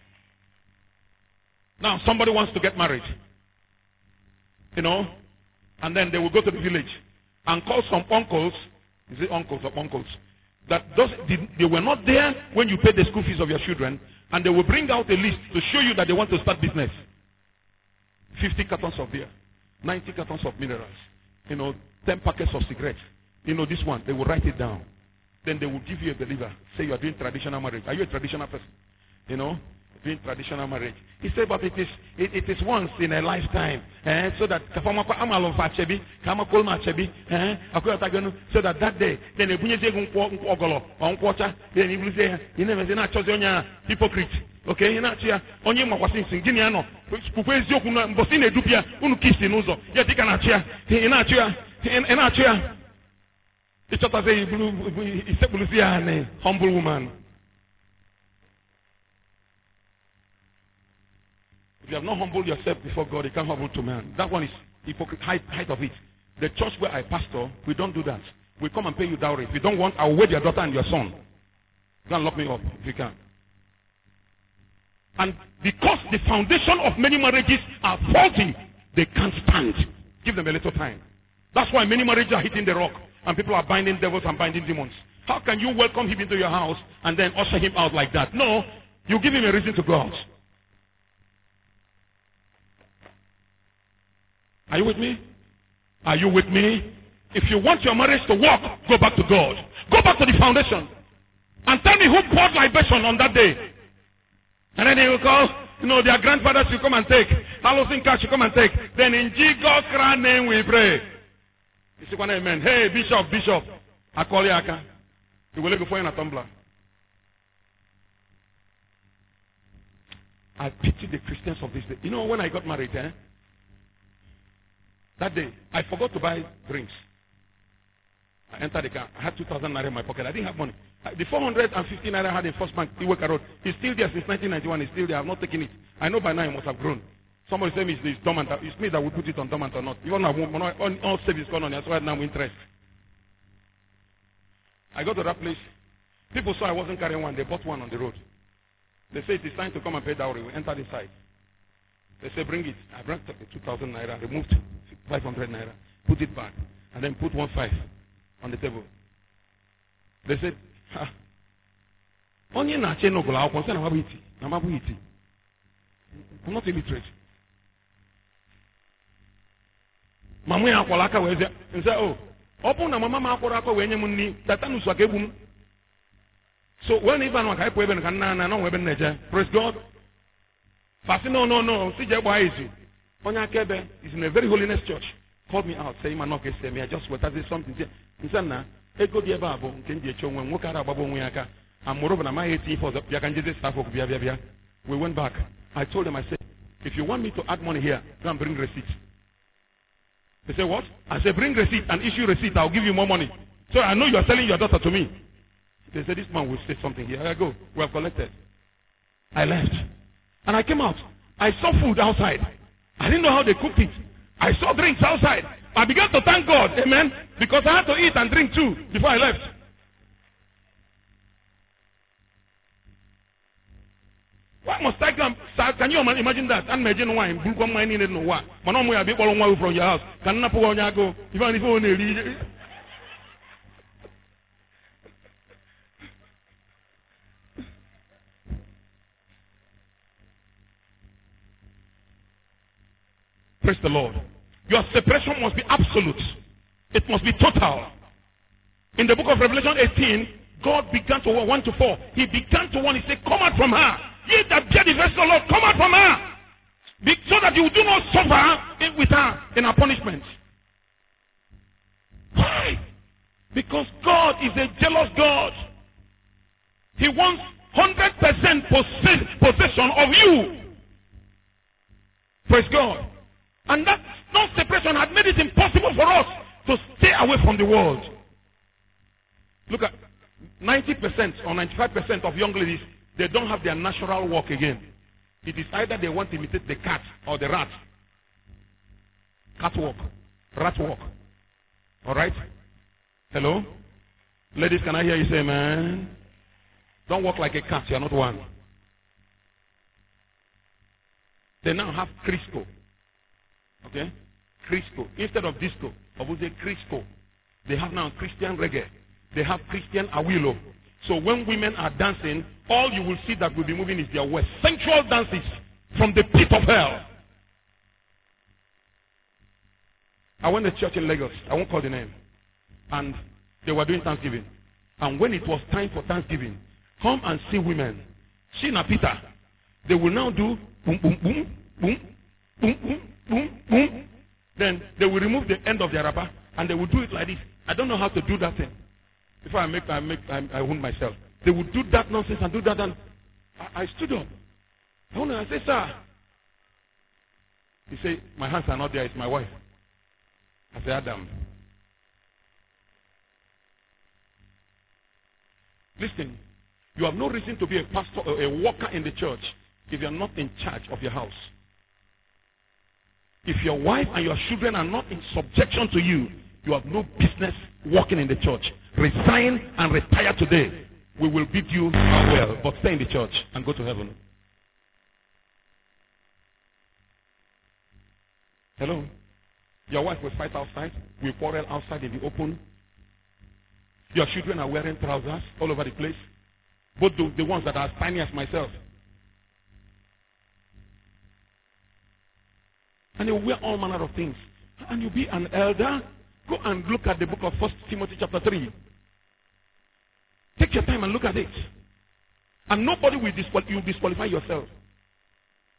Now somebody wants to get married. And then they will go to the village and call some uncles. Is it uncles or uncles? They were not there when you paid the school fees of your children, and they will bring out a list to show you that they want to start business. 50 cartons of beer, 90 cartons of minerals, 10 packets of cigarettes. This one, they will write it down. Then they will give you a believer. Say you are doing traditional marriage. Are you a traditional person? Doing traditional marriage. He said, but it is once in a lifetime. So that so that day, then then he will say, you never say hypocrite. Okay, onye makwasi nsingini ano. Kufu eziokwu na mbosi na edupia unu kisi n'ụzọ. Ya dika na achia. Ina achia. It's just as a humble woman. If you have not humbled yourself before God, you can't humble to man. That one is hypocrite, height of it. The church where I pastor, we don't do that. We come and pay you dowry. If you don't want, I'll wed your daughter and your son. You can lock me up if you can. And because the foundation of many marriages are faulty, they can't stand. Give them a little time. That's why many marriages are hitting the rock and people are binding devils and binding demons. How can you welcome him into your house and then usher him out like that? No, you give him a reason to go out. Are you with me? Are you with me? If you want your marriage to work, go back to God. Go back to the foundation. And tell me who poured libation on that day. And then they will call, their grandfathers should come and take. Halloween cash should come and take. Then in Jesus Christ's name we pray. You say, amen. Hey, Bishop. I call you Aka. You will go for you in a tumbler. I pity the Christians of this day. When I got married, that day, I forgot to buy drinks. I entered the car. I had 2,000 naira in my pocket. I didn't have money. The 450 naira I had in First Bank, Iweka Road, it's still there since 1991. It's still there. I have not taken it. I know by now it must have grown. Somebody said it's dormant. It's me that will put it on dormant or not. Even all service going on, that's why now interest. I got to that place. People saw I wasn't carrying one. They bought one on the road. They say it is time to come and pay dowry. We entered inside. They say bring it. I brought 2,000 naira. Removed 500 naira. Put it back. And then put 1,500 on the table. They said, I'm not illiterate. Mama akwalaka weze. And say, open na mama akwalaka wenye munni. Tatanu swakebum. So when even when I put praise God. Fasting no. See Jebo Isu. Onya Kebe is in a very holiness church. Called me out, say man okay, say me. I just what is something. He said na ego die babo nkenje chonwe nwokara babo nwaka. I'm moreover na my 18 for the Yakanjese staff of Bia. We went back. I told them, I said, if you want me to add money here, go and bring receipt. They said, what? I said, bring receipt and issue receipt. I'll give you more money. So I know you are selling your daughter to me. They said, this man will say something here. I go, we have collected. I left. And I came out. I saw food outside. I didn't know how they cooked it. I saw drinks outside. I began to thank God, amen, because I had to eat and drink too before I left. Why must I come? Can you imagine that? And imagine wine. From your house. Can not go? Even if only. Praise the Lord. Your separation must be absolute. It must be total. In the book of Revelation 18, God began to 1 to 4. He began to warn. He said, come out from her. Ye that bear the vessel, Lord, come out from her. So that you do not suffer with her in her punishment. Why? Because God is a jealous God. He wants 100% possession of you. Praise God. And that non-separation had made it impossible for us to stay away from the world. Look at 90% or 95% of young ladies, they don't have their natural walk again. It is either they want to imitate the cat or the rat. Cat walk, rat walk. All right? Hello? Ladies, can I hear you say, man? Don't walk like a cat, you are not one. They now have Crisco. Okay? Crisco. Instead of disco, I would say Crisco. They have now Christian reggae. They have Christian awilo. So when women are dancing, all you will see that will be moving is their waist. Sensual dances from the pit of hell. I went to church in Lagos. I won't call the name. And they were doing Thanksgiving. And when it was time for Thanksgiving, come and see women. She na Peter. They will now do boom, boom, boom, boom, boom, boom, boom, boom. Then they will remove the end of their wrapper and they will do it like this. I don't know how to do that thing. Before I wound myself. They would do that nonsense and do that, and I stood up. I said, sir. He said, my hands are not there, it's my wife. I said, Adam. Listen, you have no reason to be a pastor or a worker in the church if you are not in charge of your house. If your wife and your children are not in subjection to you, you have no business working in the church. Resign and retire today. We will bid you farewell, but stay in the church and go to heaven. Hello? Your wife will fight outside. We quarrel outside in the open. Your children are wearing trousers all over the place. Both the ones that are as tiny as myself. And they will wear all manner of things. And you'll be an elder. Go and look at the book of 1 Timothy chapter 3. Take your time and look at it. And nobody will disqualify yourself.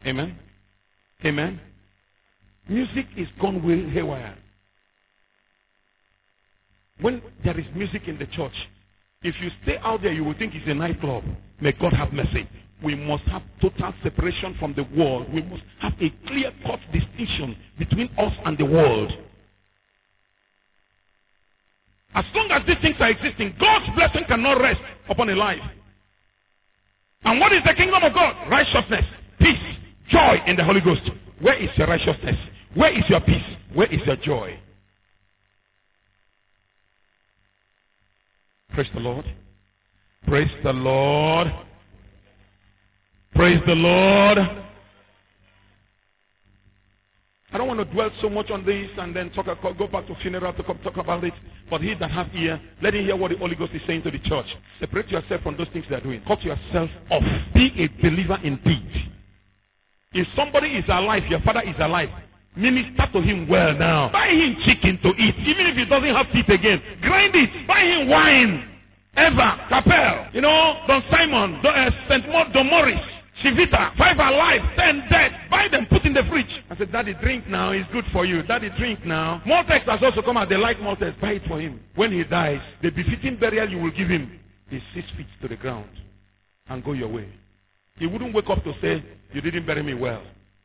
Amen. Amen. Music is gone way haywire. When there is music in the church, if you stay out there, you will think it's a nightclub. May God have mercy. We must have total separation from the world. We must have a clear-cut distinction between us and the world. As long as these things are existing, God's blessing cannot rest upon a life. And what is the kingdom of God? Righteousness, peace, joy in the Holy Ghost. Where is your righteousness? Where is your peace? Where is your joy? Praise the Lord. Praise the Lord. Praise the Lord. I don't want to dwell so much on this and then go back to funeral to talk about it. But he that have ear, let him hear what the Holy Ghost is saying to the church. Separate yourself from those things they are doing. Cut yourself off. Be a believer indeed. If somebody is alive, your father is alive, minister to him well now. Buy him chicken to eat, even if he doesn't have teeth again. Grind it. Buy him wine. Eva, Capel, Don Simon, St. Don Morris, Chivita, 5 alive, 10 dead. Buy them, put in the fridge. I said, Daddy, drink now. It's good for you. Daddy, drink now. Maltex has also come out. They like Maltex. Buy it for him. When he dies, the befitting burial you will give him is 6 feet to the ground and go your way. He wouldn't wake up to say, you didn't bury me well.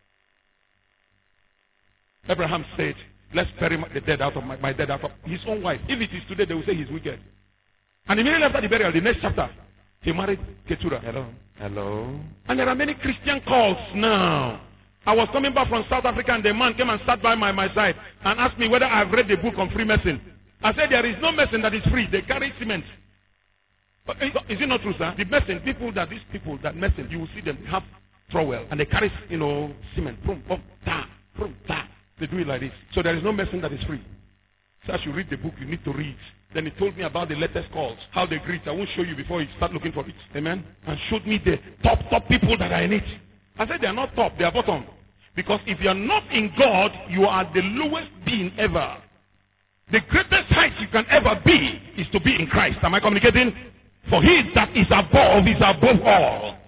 Abraham said, let's bury the dead out of my dead out of his own wife. If it is today, they will say he's wicked. And immediately after the burial, the next chapter, he married Keturah. Hello. Hello. And there are many Christian cults now. I was coming back from South Africa and the man came and sat by my side and asked me whether I've read the book on Freemason. I said there is no medicine that is free. They carry cement. But is it not true, sir? The medicine, these people that medicine, you will see them have trowel and they carry, cement. Boom, boom, ta, boom, ta. They do it like this. So there is no medicine that is free. So as you read the book, you need to read. Then he told me about the latest calls, how they greet. I won't show you before you start looking for it. Amen. And showed me the top people that are in it. I said they are not top, they are bottom. Because if you are not in God, you are the lowest being ever. The greatest height you can ever be is to be in Christ. Am I communicating? For he that is above all.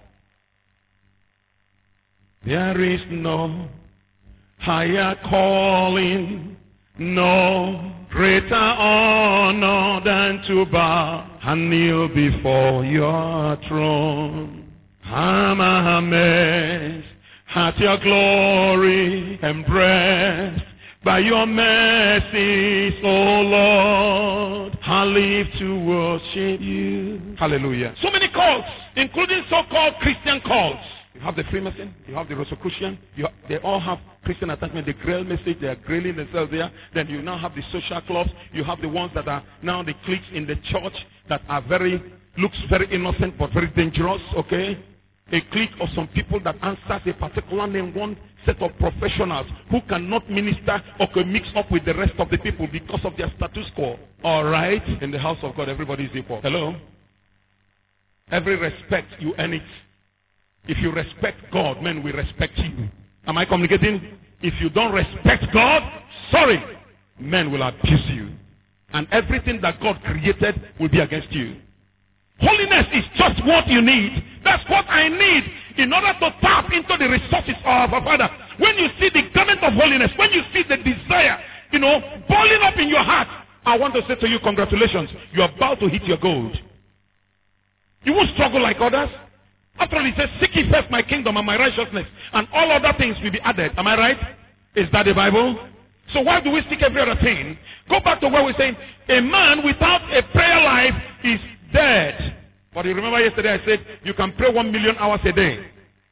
There is no higher calling, no greater honor than to bow and kneel before your throne. I'm amazed at your glory, embraced by your mercies, O Lord. I live to worship you. Hallelujah. So many cults, including so-called Christian cults. You have the Freemason, you have the Rosicrucian, they all have Christian attachment, the Grail message, they are grailing themselves there. Then you now have the social clubs, you have the ones that are now the cliques in the church that are looks very innocent but very dangerous, okay? A clique of some people that answers a particular name, one set of professionals who cannot minister or can mix up with the rest of the people because of their status quo. Alright? In the house of God, everybody is equal. Hello? Every respect, you earn it. If you respect God, men will respect you. Am I communicating? If you don't respect God, sorry, men will abuse you. And everything that God created will be against you. Holiness is just what you need. That's what I need in order to tap into the resources of our Father. When you see the garment of holiness, when you see the desire, boiling up in your heart, I want to say to you, congratulations. You are about to hit your gold. You won't struggle like others. After all, he says, seek ye first my kingdom and my righteousness, and all other things will be added. Am I right? Is that the Bible? So why do we seek every other thing? Go back to where we're saying, a man without a prayer life is dead. But you remember yesterday I said, you can pray 1 million hours a day.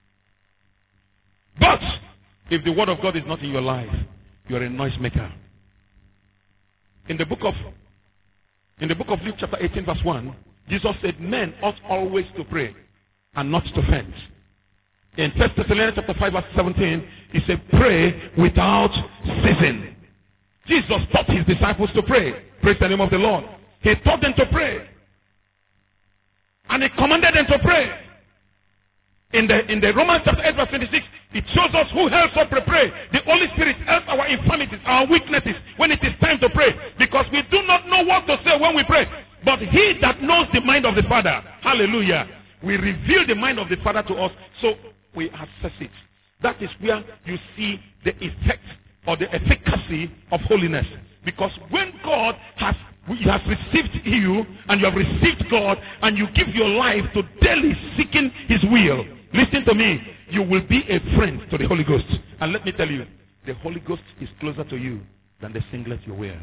But, if the word of God is not in your life, you're a noisemaker. In the book of Luke chapter 18 verse 1, Jesus said, men ought always to pray and not to faint. In 1 Thessalonians chapter 5 verse 17, he said, pray without ceasing. Jesus taught his disciples to pray. Praise the name of the Lord. He taught them to pray. And he commanded them to pray. In the Romans chapter 8 verse 26, it shows us who helps us to pray. The Holy Spirit helps our infirmities, our weaknesses, when it is time to pray. Because we do not know what to say when we pray. But he that knows the mind of the Father, hallelujah, we reveal the mind of the Father to us, so we access it. That that is where you see the effect or the efficacy of holiness. Because when God has received you and you have received God and you give your life to daily seeking His will, listen to me, you will be a friend to the Holy Ghost. And let me tell you, the Holy Ghost is closer to you than the singlet you wear.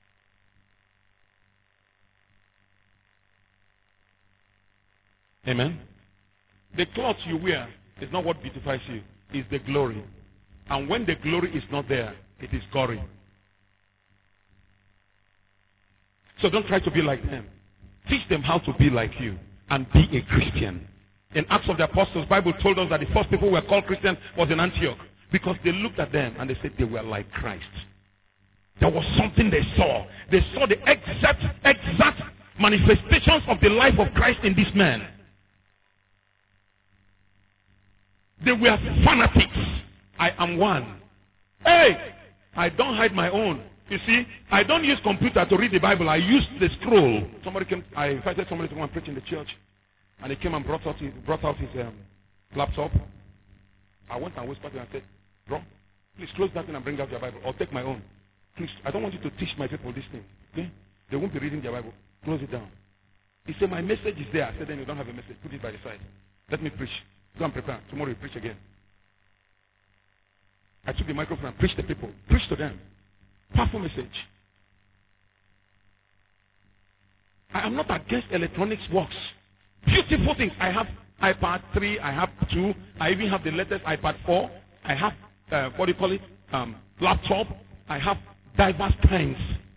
Amen. The clothes you wear is not what beautifies you, it's the glory. And when the glory is not there, it is gory. So don't try to be like them. Teach them how to be like you and be a Christian. In Acts of the Apostles, the Bible told us that the first people who were called Christians was in Antioch because they looked at them and they said they were like Christ. There was something they saw. They saw the exact manifestations of the life of Christ in this man. They were fanatics. I am one. Hey, I don't hide my own. You see, I don't use computer to read the Bible. I use the scroll. I invited somebody to come and preach in the church. And he came and brought out his laptop. I went and whispered to him and said, bro, please close that thing and bring out your Bible. Or take my own. Please, I don't want you to teach my people this thing. Okay? They won't be reading their Bible. Close it down. He said, my message is there. I said, then you don't have a message. Put it by the side. Let me preach. Go and prepare. Tomorrow you preach again. I took the microphone and preached to people. Preached to them. Powerful message. I am not against electronics works. Beautiful things. I have iPad 3. I have 2. I even have the latest iPad 4. I have, laptop. I have diverse kinds.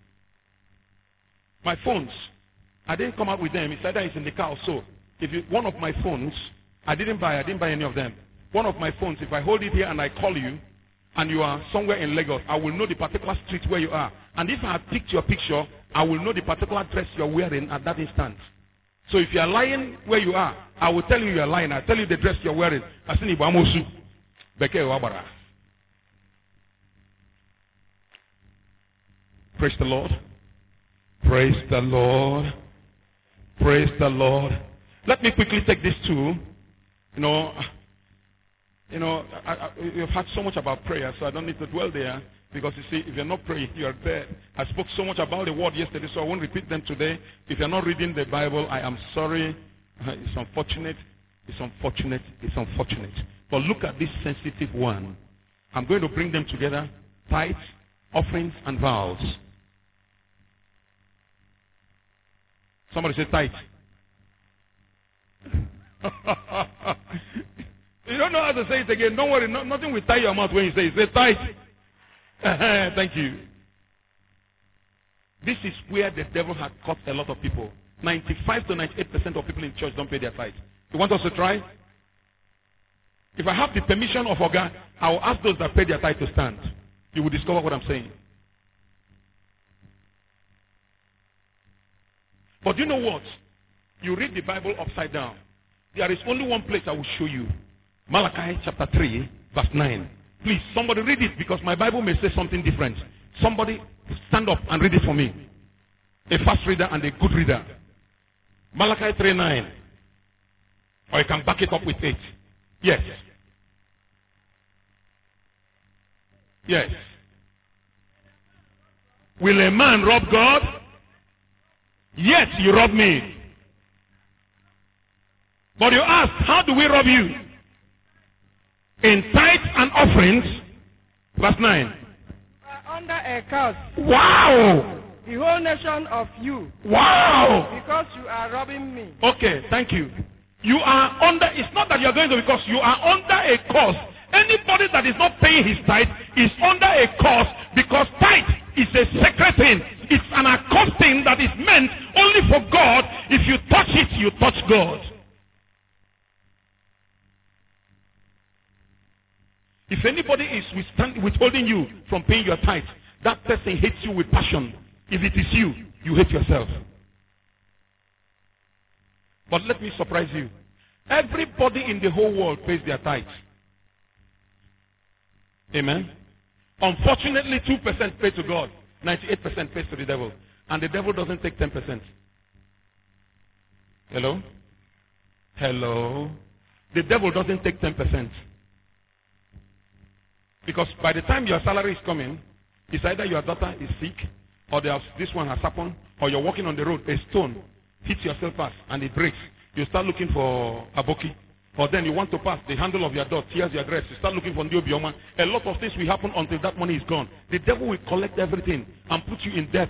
My phones, I didn't come out with them. It's either it's in the car or so. One of my phones, I didn't buy any of them. One of my phones, if I hold it here and I call you, and you are somewhere in Lagos, I will know the particular street where you are. And if I have picked your picture, I will know the particular dress you're wearing at that instant. So if you are lying where you are, I will tell you are lying. I'll tell you the dress you're wearing. Praise the Lord. Praise the Lord. Praise the Lord. Let me quickly take this too. You've heard so much about prayer, so I don't need to dwell there. Because you see, if you're not praying, you are dead. I spoke so much about the word yesterday, so I won't repeat them today. If you're not reading the Bible, I am sorry. It's unfortunate. It's unfortunate. It's unfortunate. But look at this sensitive one. I'm going to bring them together. Tithes, offerings, and vows. Somebody say tithe. You don't know how to say it again. Don't worry. Nothing will tie your mouth when you say it. Say tithe. Thank you. This is where the devil has caught a lot of people. 95 to 98% of people in church don't pay their tithe. You want us to try? If I have the permission of Oga, I will ask those that pay their tithe to stand. You will discover what I'm saying. But you know what? You read the Bible upside down. There is only one place I will show you. Malachi chapter 3, verse 9. Please, somebody read it because my Bible may say something different. Somebody stand up and read it for me. A fast reader and a good reader. Malachi 3:9. Or you can back it up with 8. Yes. Yes. Will a man rob God? Yes, you rob me. But you ask, how do we rob you? In tithes and offerings, verse 9. Under a curse. Wow! The whole nation of you. Wow! Because you are robbing me. Okay, thank you. You are under, it's not that you are going to, because you are under a curse. Anybody that is not paying his tithe is under a curse because tithe is a sacred thing. It's an accursed thing that is meant only for God. If you touch it, you touch God. If anybody is withholding you from paying your tithe, that person hates you with passion. If it is you, you hate yourself. But let me surprise you. Everybody in the whole world pays their tithe. Amen. Unfortunately, 2% pay to God. 98% pays to the devil. And the devil doesn't take 10%. Hello? Hello? The devil doesn't take 10%. Because by the time your salary is coming, it's either your daughter is sick, or this one has happened, or you're walking on the road, a stone hits yourself fast and it breaks. You start looking for aboki. Or then you want to pass the handle of your door, tears your dress. You start looking for Ndiobioma. A lot of things will happen until that money is gone. The devil will collect everything and put you in debt.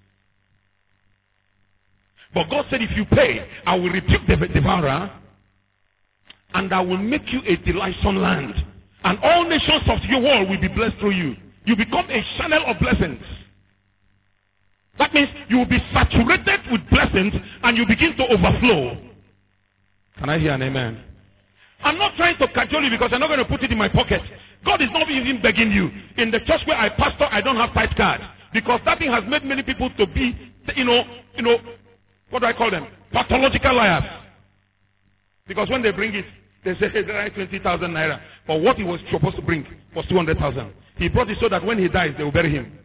But God said, if you pay, I will rebuke the devourer, and I will make you a delightsome land. And all nations of your world will be blessed through you. You become a channel of blessings. That means you will be saturated with blessings and you begin to overflow. Can I hear an amen? I'm not trying to cajole you because I'm not going to put it in my pocket. God is not even begging you. In the church where I pastor, I don't have tithe card. Because that thing has made many people to be, what do I call them? Pathological liars. Because when they bring it, they say, hey, there are 20,000 naira. But what he was supposed to bring was 200,000. He brought it so that when he dies, they will bury him.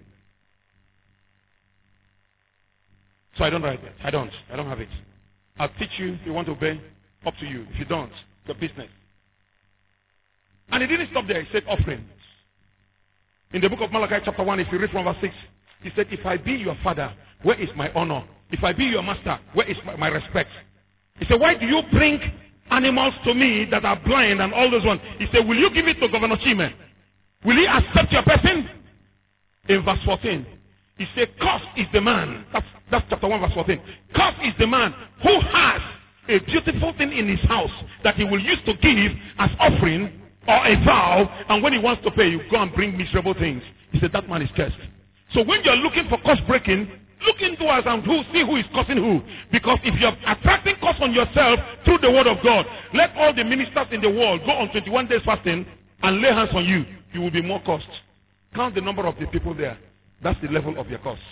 So I don't write that. I don't have it. I'll teach you if you want to obey. Up to you. If you don't, the business. And he didn't stop there. He said offerings. In the book of Malachi chapter 1, if you read from verse 6, he said, if I be your father, where is my honor? If I be your master, where is my respect? He said, why do you bring animals to me that are blind and all those ones? He said, will you give it to Governor Chime? Will he accept your person? In verse 14, he said, cursed is the man. That's chapter 1, verse 14. Cursed is the man who has a beautiful thing in his house that he will use to give as offering or a vow, and when he wants to pay, you go and bring miserable things. He said, that man is cursed. So when you're looking for curse breaking, look into us and see who is cursing who. Because if you're attracting curse on yourself through the word of God, let all the ministers in the world go on 21 days fasting and lay hands on you. You will be more cursed. Count the number of the people there. That's the level of your curse.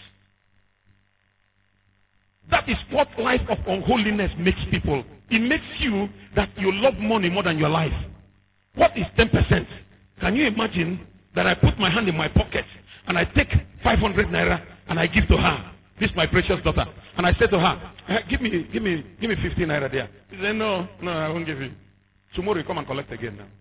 That is what life of unholiness makes people. It makes you that you love money more than your life. What is 10%? Can you imagine that I put my hand in my pocket and I take 500 naira and I give to her? This is my precious daughter. And I said to her, give me 15 naira there. She said, no, I won't give you. Tomorrow you come and collect again now.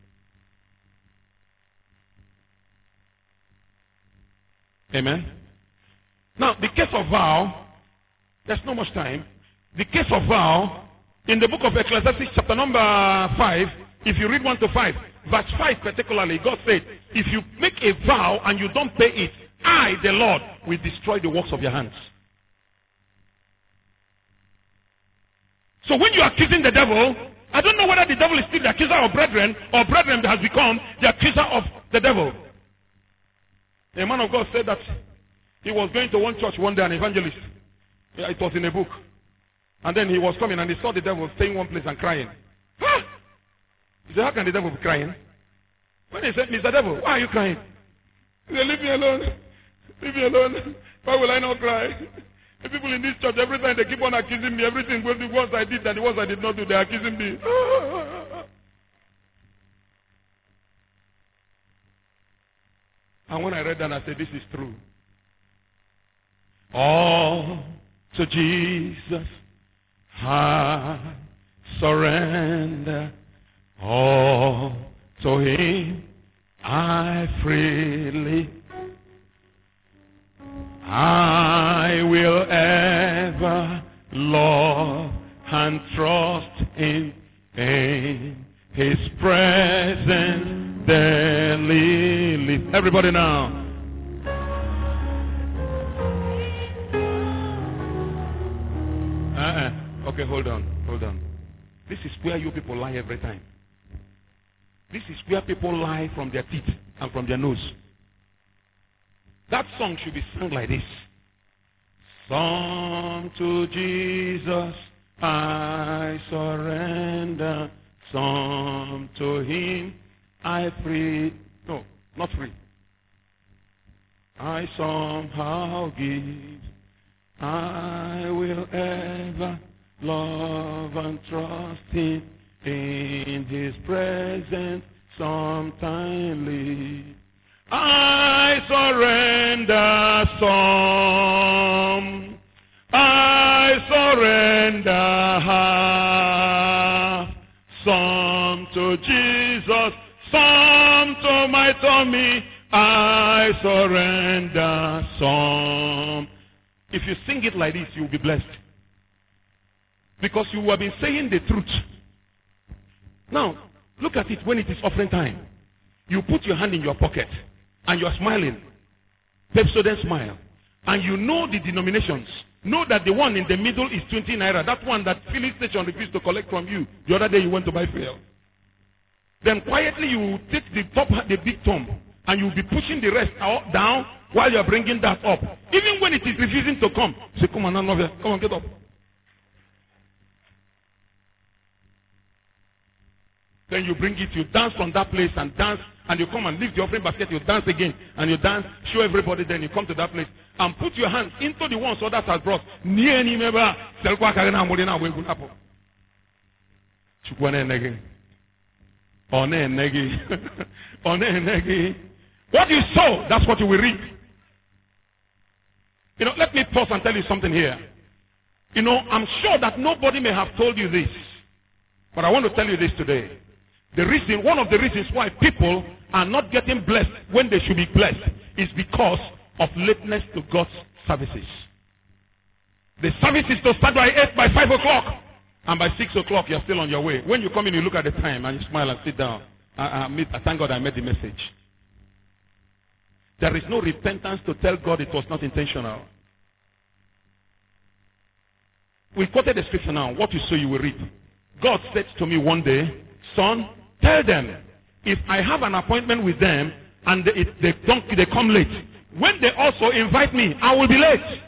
Amen. Now, the case of vow, there's no much time. The case of vow, in the book of Ecclesiastes, chapter number 5, if you read 1 to 5, verse 5 particularly, God said, if you make a vow and you don't pay it, I, the Lord, will destroy the works of your hands. So when you're accusing the devil, I don't know whether the devil is still the accuser of brethren, or brethren that has become the accuser of the devil. A man of God said that he was going to one church one day, an evangelist. It was in a book. And then he was coming and he saw the devil staying in one place and crying. Huh? He said, how can the devil be crying? When he said, Mr. Devil, why are you crying? He said, leave me alone. Leave me alone. Why will I not cry? The people in this church, every time they keep on accusing me, everything, the ones I did and the ones I did not do, they're accusing me. And when I read that, I said, this is true. All to Jesus I surrender. All to Him I freely. I will ever love and trust in His presence daily live. Everybody now. Okay, hold on. This is where you people lie every time. This is where people lie from their teeth and from their nose. That song should be sung like this. Song to Jesus I surrender. Song to Him I free. No, not free. I somehow give. I will ever love and trust Him. In His presence sometime live. I surrender some. I surrender half. Some to Jesus, some to my fight on me, I surrender some. If you sing it like this, you'll be blessed. Because you have been saying the truth. Now, look at it when it is offering time. You put your hand in your pocket and you're smiling. Pepsodent smile. And you know the denominations. Know that the one in the middle is 20 naira. That one that filling station refused to collect from you. The other day you went to buy fuel. Then quietly you take the top, the big thumb, and you'll be pushing the rest out, down while you're bringing that up. Even when it is refusing to come. Say, come on, come on, get up. Then you bring it, you dance from that place and dance, and you come and lift the offering basket, you dance again, and you dance, show everybody, then you come to that place and put your hands into the ones others have brought. What you sow, that's what you will reap. You know, let me pause and tell you something here. You know, I'm sure that nobody may have told you this, but I want to tell you this today. One of the reasons why people are not getting blessed when they should be blessed is because of lateness to God's services. The service is to start by 8, by 5 o'clock. And by 6 o'clock, you're still on your way. When you come in, you look at the time and you smile and sit down. I thank God I made the message. There is no repentance to tell God it was not intentional. We quoted the scripture now. What you sow, you will reap. God said to me one day, son, tell them, if I have an appointment with them and they come late, when they also invite me, I will be late.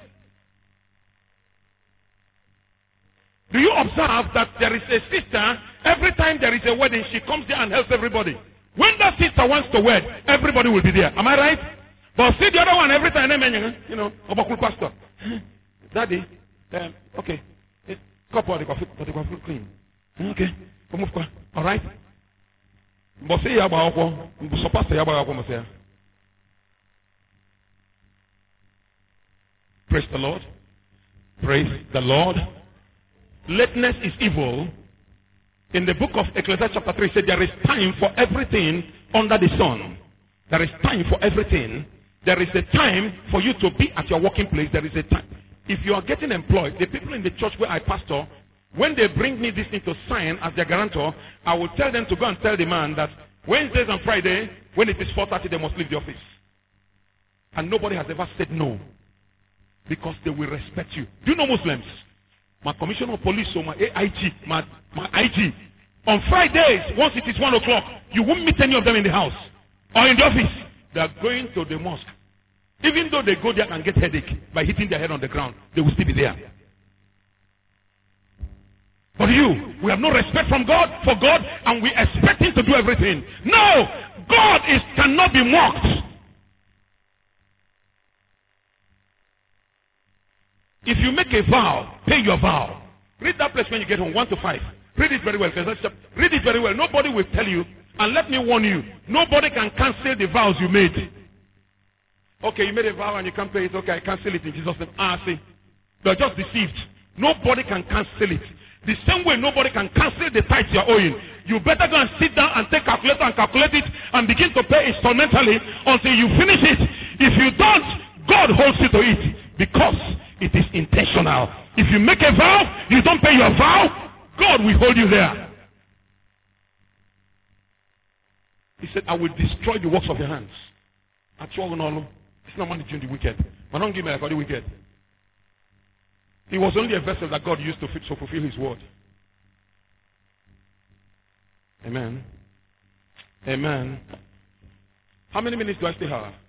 Do you observe that there is a sister, every time there is a wedding, she comes there and helps everybody. When that sister wants to wed, everybody will be there. Am I right? But see the other one, every time, you know, Obakul pastor. Daddy, okay. Cup of the coffee clean. Okay. All right? Praise the Lord. Praise the Lord. Lateness is evil. In the book of Ecclesiastes chapter 3, it said there is time for everything under the sun. There is time for everything. There is a time for you to be at your working place. There is a time. If you are getting employed, the people in the church where I pastor, when they bring me this thing to sign as their guarantor, I will tell them to go and tell the man that Wednesdays and Friday, when it is 4:30, they must leave the office. And nobody has ever said no. Because they will respect you. Do you know Muslims? My commissioner of police, or my AIG, my IG. On Fridays, once it is 1 o'clock, you won't meet any of them in the house or in the office. They are going to the mosque. Even though they go there and get headache by hitting their head on the ground, they will still be there. But we have no respect for God, and we expect Him to do everything. No! God cannot be mocked. If you make a vow, pay your vow. Read that place when you get home, 1 to 5. Read it very well. Read it very well. Nobody will tell you, and let me warn you, nobody can cancel the vows you made. Okay, you made a vow and you can't pay it. Okay, I cancel it in Jesus' name. See, they're just deceived. Nobody can cancel it. The same way nobody can cancel the tithes you're owing. You better go and sit down and take calculator and calculate it and begin to pay instrumentally until you finish it. If you don't, God holds you to it because it is intentional. If you make a vow, you don't pay your vow, God will hold you there. He said, I will destroy the works of your hands. It's not managing the wicked. But don't give me like all the wicked. He was only a vessel that God used to fulfill His word. Amen. Amen. How many minutes do I still have?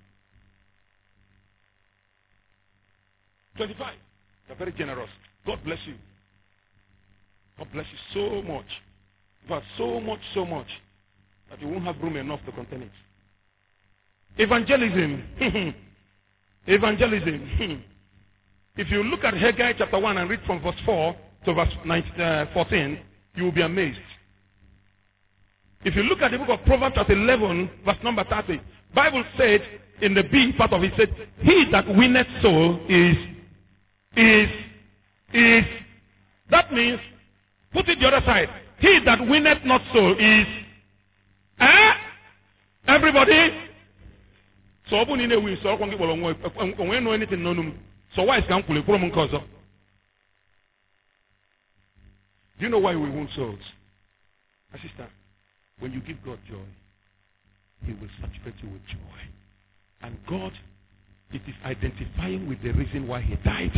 25. You're very generous. God bless you. God bless you so much. But so much that you won't have room enough to contain it. Evangelism. Evangelism. If you look at Haggai chapter 1 and read from verse 4 to verse 14, you will be amazed. If you look at the book of Proverbs chapter 11, verse number 30, Bible said in the B part of it, said, he that winneth soul is, that means, put it the other side, he that winneth not soul is, Everybody. So open in a way, so I can't know anything. No. So why is can't pull a problem cause? Do you know why we won souls? My sister, when you give God joy, He will saturate you with joy. And God, it is identifying with the reason why He died.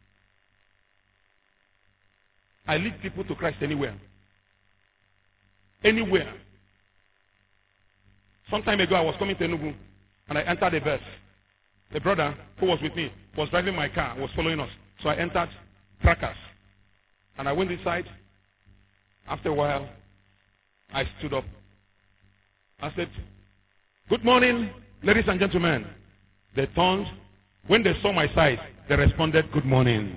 I lead people to Christ anywhere. Anywhere. Some time ago, I was coming to Enugu, and I entered a bus. The brother who was with me was driving my car, was following us. So I entered Crackers. And I went inside. After a while, I stood up. I said, "Good morning, ladies and gentlemen." They turned. When they saw my size, they responded, "Good morning."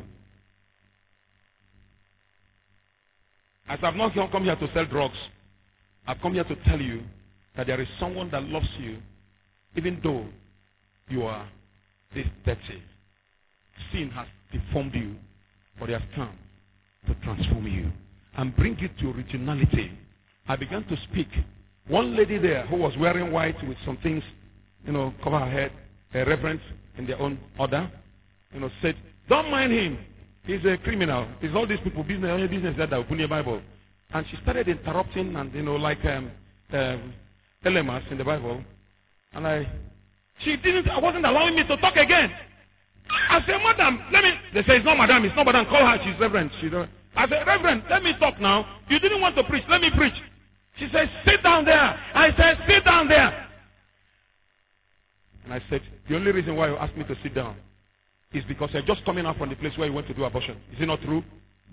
As I've not come here to sell drugs, I've come here to tell you that there is someone that loves you, even though you are this dirty. Sin has deformed you, but He has come to transform you and bring you to originality. I began to speak. One lady there who was wearing white with some things, cover her head, a reverend in their own order, said, "Don't mind him. He's a criminal. It's all these people, only business that open your Bible." And she started interrupting and, like LMS in the Bible. And I wasn't allowing me to talk again. I said, "Madam, they say, it's not madam, call her, she's reverend." I said, "Reverend, let me talk now. You didn't want to preach, let me preach." She said, "Sit down there." I said, "Sit down there." And I said, "The only reason why you asked me to sit down is because you're just coming out from the place where you went to do abortion. Is it not true?"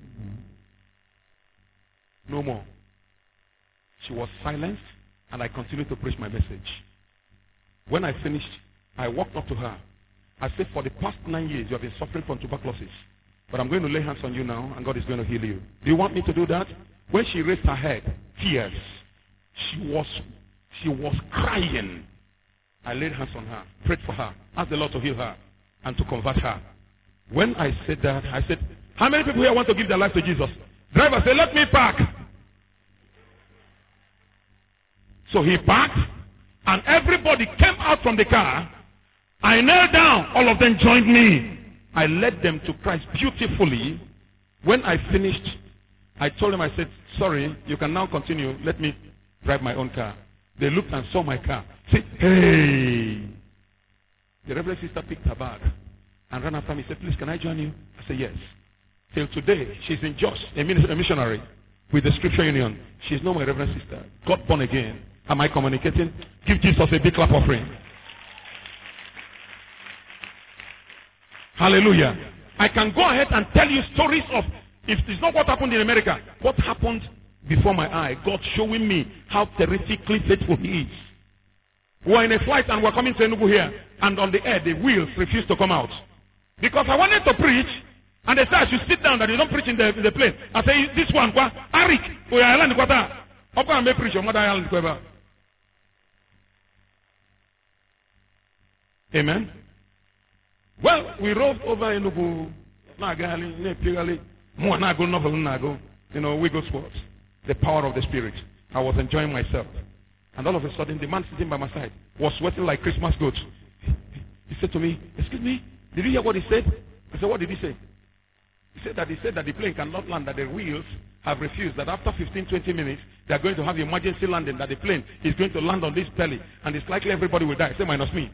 No more. She was silenced, and I continued to preach my message. When I finished, I walked up to her. I said, "For the past 9 years, you have been suffering from tuberculosis. But I'm going to lay hands on you now, and God is going to heal you. Do you want me to do that?" When she raised her head, tears. She was crying. I laid hands on her, prayed for her, asked the Lord to heal her and to convert her. When I said that, I said, "How many people here want to give their life to Jesus?" Driver said, "Let me park." So he parked, and everybody came out from the car. I knelt down. All of them joined me. I led them to Christ beautifully. When I finished, I told them, I said, "Sorry, you can now continue. Let me drive my own car." They looked and saw my car. Said, "Hey." The Reverend Sister picked her bag and ran after me. Said, "Please, can I join you?" I said, "Yes." Till today, she's in Jos, a missionary with the Scripture Union. She's not my Reverend Sister. Got born again. Am I communicating? Give Jesus a big clap offering. Hallelujah. I can go ahead and tell you stories of, if it's not what happened in America, what happened before my eye. God showing me how terrifically faithful He is. We're in a flight and we're coming to Enugu here, and on the air, the wheels refused to come out. Because I wanted to preach, and they said I should sit down, that you don't preach in the plane. I say, "This one, Arik, we are island quarter. How can I preach your mother island quarter?" Amen. Well, we rode over Enugu, Wiggle Sports, the power of the Spirit. I was enjoying myself. And all of a sudden, the man sitting by my side was sweating like Christmas goats. He said to me, "Excuse me, did you hear what he said?" I said, "What did he say?" He said that the plane cannot land, that the wheels have refused, that after 15-20 minutes, they are going to have emergency landing, that the plane is going to land on this belly, and it's likely everybody will die. I said, minus me.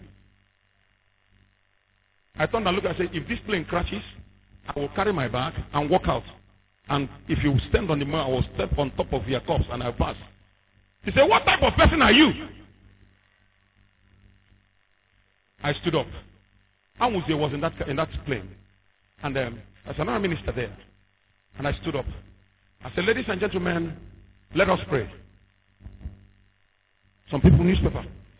I turned and looked and said, "If this plane crashes, I will carry my bag and walk out. And if you stand on the moon, I will step on top of your corpse and I'll pass." He said, "What type of person are you?" I stood up. Amuzie was in that plane. And there's another minister there. And I stood up. I said, "Ladies and gentlemen, let us pray." Some people newspaper.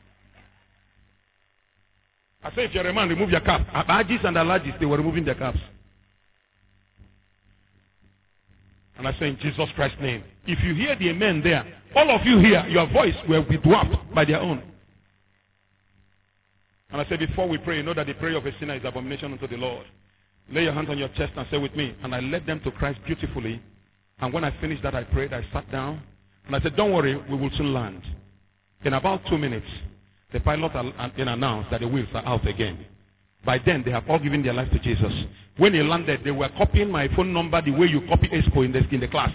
I said, "If you're a man, remove your cap." Abajis and Alajis, they were removing their caps. And I say, "In Jesus Christ's name, if you hear the amen there, all of you here, your voice will be dwarfed by their own." And I said, "Before we pray, you know that the prayer of a sinner is abomination unto the Lord. Lay your hands on your chest and say with me." And I led them to Christ beautifully. And when I finished that, I prayed, I sat down. And I said, "Don't worry, we will soon land." In about 2 minutes, the pilot announced that the wheels are out again. By then, they have all given their life to Jesus. When he landed, they were copying my phone number the way you copy Expo in the class.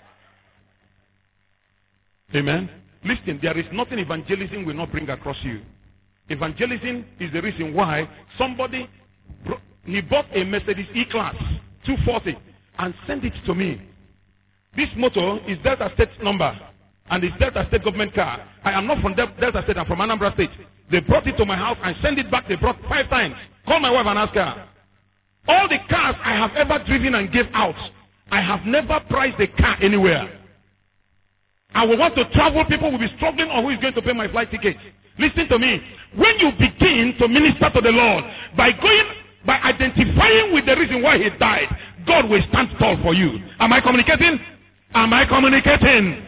Amen. Listen, there is nothing evangelism will not bring across you. Evangelism is the reason why somebody, he bought a Mercedes E-Class 240 and sent it to me. This motor is Delta State number and it's Delta State government car. I am not from Delta State, I'm from Anambra State. They brought it to my house and sent it back. They brought 5 times. Call my wife and ask her. All the cars I have ever driven and gave out, I have never priced a car anywhere. I will want to travel, people will be struggling on who is going to pay my flight ticket. Listen to me. When you begin to minister to the Lord, by identifying with the reason why he died, God will stand tall for you. Am I communicating? Am I communicating?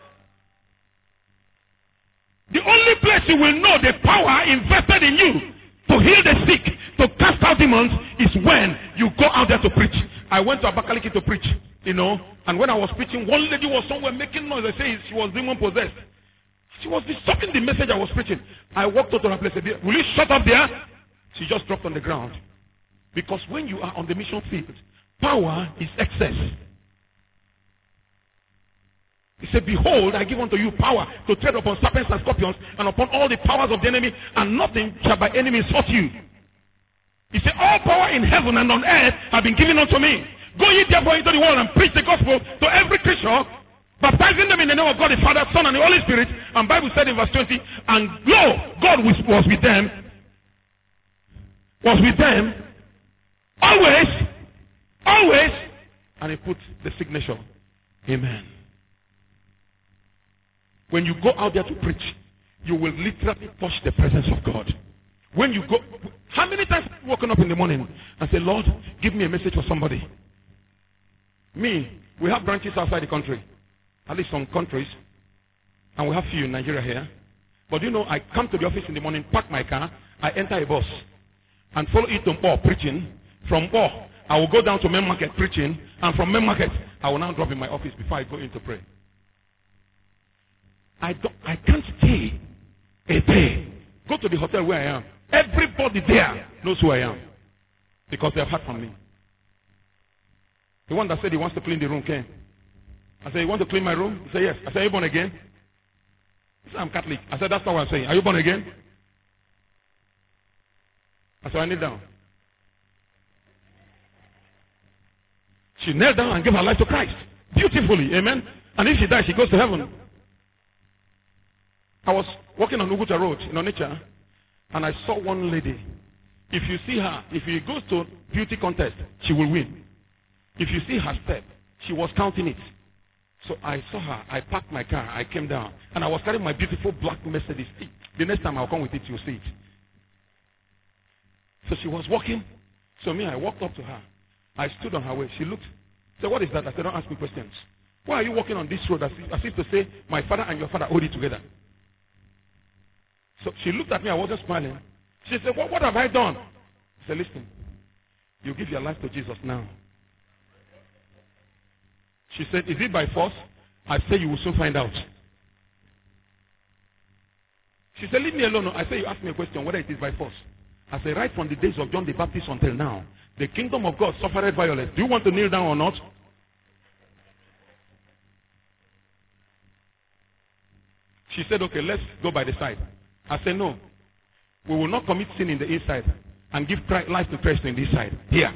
The only place you will know the power invested in you to heal the sick, to cast out demons, is when you go out there to preach. I went to Abakaliki to preach, and when I was preaching, one lady was somewhere making noise. I say she was demon possessed. She was disturbing the message I was preaching. I walked out to her place and said, "Will you shut up there?" She just dropped on the ground. Because when you are on the mission field, power is excess. He said, "Behold, I give unto you power to tread upon serpents and scorpions and upon all the powers of the enemy, and nothing shall by enemies hurt you." He said, "All power in heaven and on earth have been given unto me. Go ye therefore into the world and preach the gospel to every creature, baptizing them in the name of God the Father, Son, and the Holy Spirit." And Bible said in verse 20, "And lo, God was with them." Was with them. Always. Always. And he put the signature. Amen. When you go out there to preach, you will literally touch the presence of God. When you go, how many times have you woken up in the morning and say, "Lord, give me a message for somebody"? Me, we have branches outside the country, at least some countries, and we have few in Nigeria here. But I come to the office in the morning, park my car, I enter a bus, and follow it to Mpo preaching. From Mpo, I will go down to Main Market preaching, and from Main Market, I will now drop in my office before I go in to pray. I can't stay a day. Go to the hotel where I am. Everybody there knows who I am because they have heard from me. The one that said he wants to clean the room came. I said, "You want to clean my room?" He said, "Yes." I said, "Are you born again?" He said, "I'm Catholic." I said, "That's not what I'm saying. Are you born again?" I said, "I kneel down." She knelt down and gave her life to Christ. Beautifully. Amen. And if she dies, she goes to heaven. I was walking on Uguta Road in Onitsha, and I saw one lady. If you see her, if she goes to beauty contest, she will win. If you see her step, she was counting it. So I saw her. I parked my car. I came down, and I was carrying my beautiful black Mercedes. The next time I'll come with it, you'll see it. So she was walking. So I walked up to her. I stood on her way. She looked. Said, "What is that?" I said, "Don't ask me questions. Why are you walking on this road as if to say, my father and your father hold it together?" So she looked at me. I wasn't smiling. She said, what have I done?" I said, "Listen, you give your life to Jesus now." She said, "Is it by force?" I said, "You will soon find out." She said, "Leave me alone." I said, "You ask me a question, whether it is by force." I said, "Right from the days of John the Baptist until now, the kingdom of God suffered violence. Do you want to kneel down or not?" She said, "Okay, let's go by the side." I said, "No, we will not commit sin in the inside and give life to Christ in this side. Here,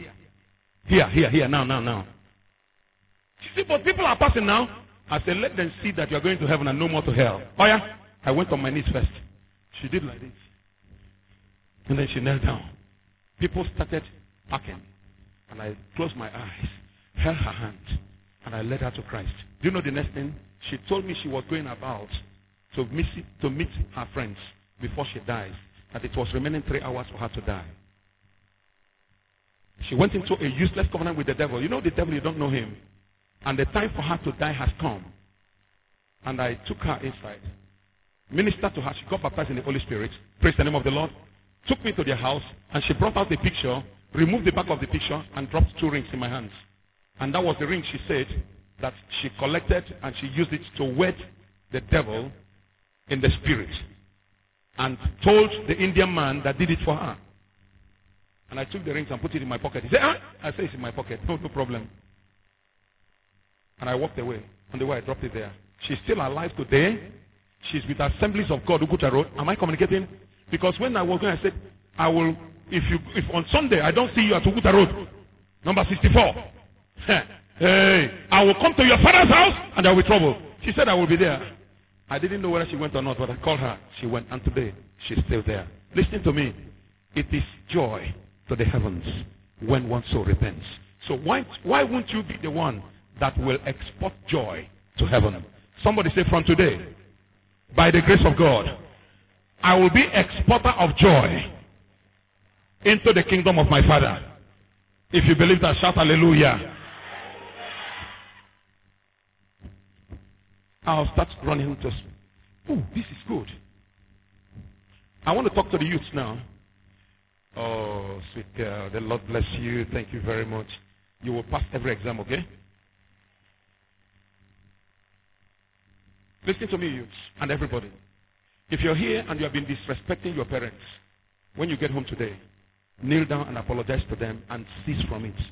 now. She said, "But people are passing now." I said, "Let them see that you are going to heaven and no more to hell." Oh yeah? I went on my knees first. She did like this. And then she knelt down. People started packing. And I closed my eyes, held her hand, and I led her to Christ. Do you know the next thing? She told me she was going about to meet her friends before she dies, that it was remaining 3 hours for her to die. She went into a useless covenant with the devil. You know the devil, you don't know him. And the time for her to die has come. And I took her inside, ministered to her. She got baptized in the Holy Spirit. Praise the name of the Lord. Took me to their house, and she brought out the picture, removed the back of the picture, and dropped 2 rings in my hands. And that was the ring, she said, that she collected, and she used it to wed the devil in the spirit and told the Indian man that did it for her. And I took the rings and put it in my pocket. He said, ah? I said, it's in my pocket. No problem. And I walked away. On the way, I dropped it there. She's still alive today. She's with Assemblies of God, Uguta Road. Am I communicating? Because when I was going, I said, I will, if on Sunday I don't see you at Uguta Road, number 64, hey, I will come to your father's house and there will be trouble. She said I will be there. I didn't know whether she went or not, but I called her. She went, and today she's still there. Listen to me. It is joy to the heavens when one soul repents. So why won't you be the one that will export joy to heaven? Somebody say, from today, by the grace of God, I will be exporter of joy into the kingdom of my Father. If you believe that, shout hallelujah. I'll start running to. Oh, this is good. I want to talk to the youths now. Oh, sweet girl, the Lord bless you. Thank you very much. You will pass every exam, okay? Listen to me, youths, and everybody. If you're here and you have been disrespecting your parents, when you get home today, kneel down and apologize to them and cease from it.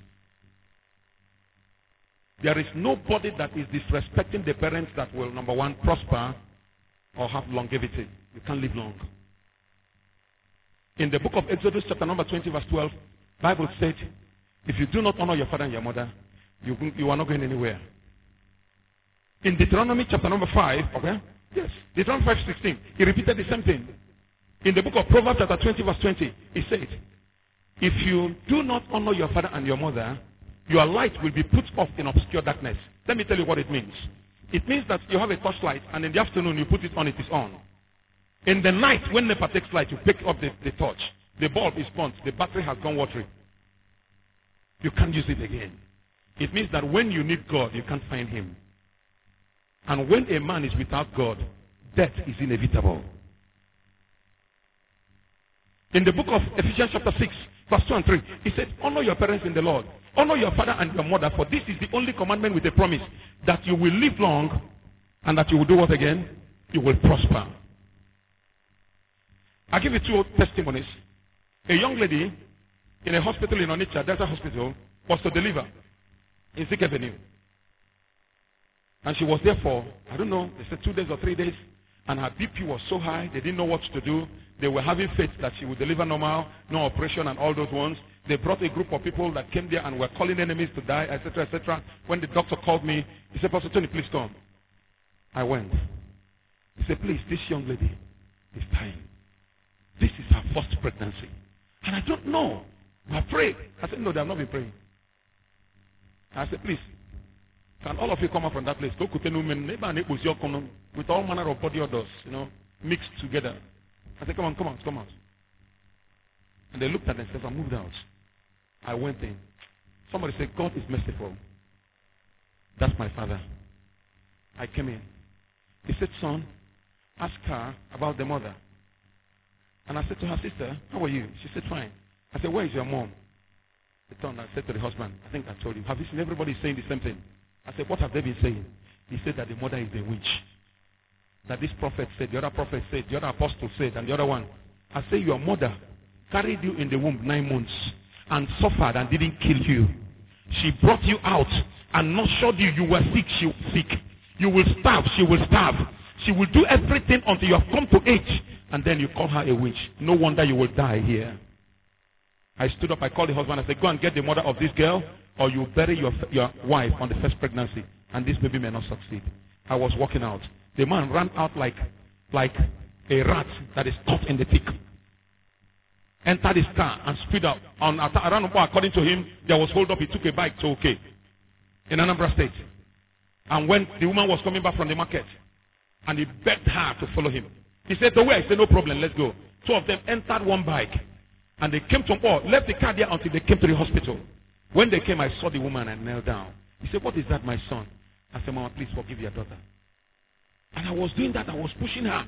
There is nobody that is disrespecting the parents that will, number one, prosper or have longevity. You can't live long. In the book of Exodus, chapter number 20, verse 12, Bible said, if you do not honor your father and your mother, you are not going anywhere. In Deuteronomy chapter number 5, okay? Yes, Deuteronomy 5:16, he repeated the same thing. In the book of Proverbs chapter 20, verse 20, he said, if you do not honor your father and your mother, your light will be put off in obscure darkness. Let me tell you what it means. It means that you have a torchlight, and in the afternoon you put it on, it is on. In the night, when NEPA takes light, you pick up the torch. The bulb is burnt. The battery has gone watery. You can't use it again. It means that when you need God, you can't find him. And when a man is without God, death is inevitable. In the book of Ephesians chapter 6, verse 2 and 3, he said, honor your parents in the Lord. Honor your father and your mother, for this is the only commandment with a promise, that you will live long and that you will do what again? You will prosper. I'll give you two testimonies. A young lady in a hospital in Onitsha, Delta Hospital, was to deliver in Zik Avenue. And she was there for, I don't know, they said 2 days or 3 days. And her BP was so high, they didn't know what to do. They were having faith that she would deliver normal, no operation and all those ones. They brought a group of people that came there and were calling enemies to die, etc., etc. When the doctor called me, he said, Pastor Tony, please come. I went. He said, please, this young lady is dying. This is her first pregnancy. And I don't know. I prayed. I said, no, they have not been praying. I said, please, can all of you come up from that place? Go with all manner of body odors, mixed together. I said, come out. And they looked at themselves and moved out. I went in. Somebody said, God is merciful. That's my father. I came in. He said, son, ask her about the mother. And I said to her, sister, how are you? She said, fine. I said, where is your mom? He turned and said to the husband, I think I told you. Have you seen everybody saying the same thing? I said, what have they been saying? He said that the mother is a witch. That this prophet said, the other prophet said, the other apostle said, and the other one. I said, your mother carried you in the womb 9 months and suffered and didn't kill you. She brought you out and nurtured you. You were sick, she was sick. You will starve, she will starve. She will do everything until you have come to age. And then you call her a witch. No wonder you will die here. I stood up, I called the husband, I said, go and get the mother of this girl, or you bury your wife on the first pregnancy, and this baby may not succeed. I was walking out. The man ran out like a rat that is caught in the thick. Entered his car and speed up. Around according to him, there was hold up. He took a bike to OK in Anambra State. And when the woman was coming back from the market, and he begged her to follow him. He said, to where? I said, no problem, let's go. 2 of them entered one bike. And they came to left the car there until they came to the hospital. When they came, I saw the woman and knelt down. He said, what is that, my son? I said, Mama, please forgive your daughter. And I was doing that. I was pushing her.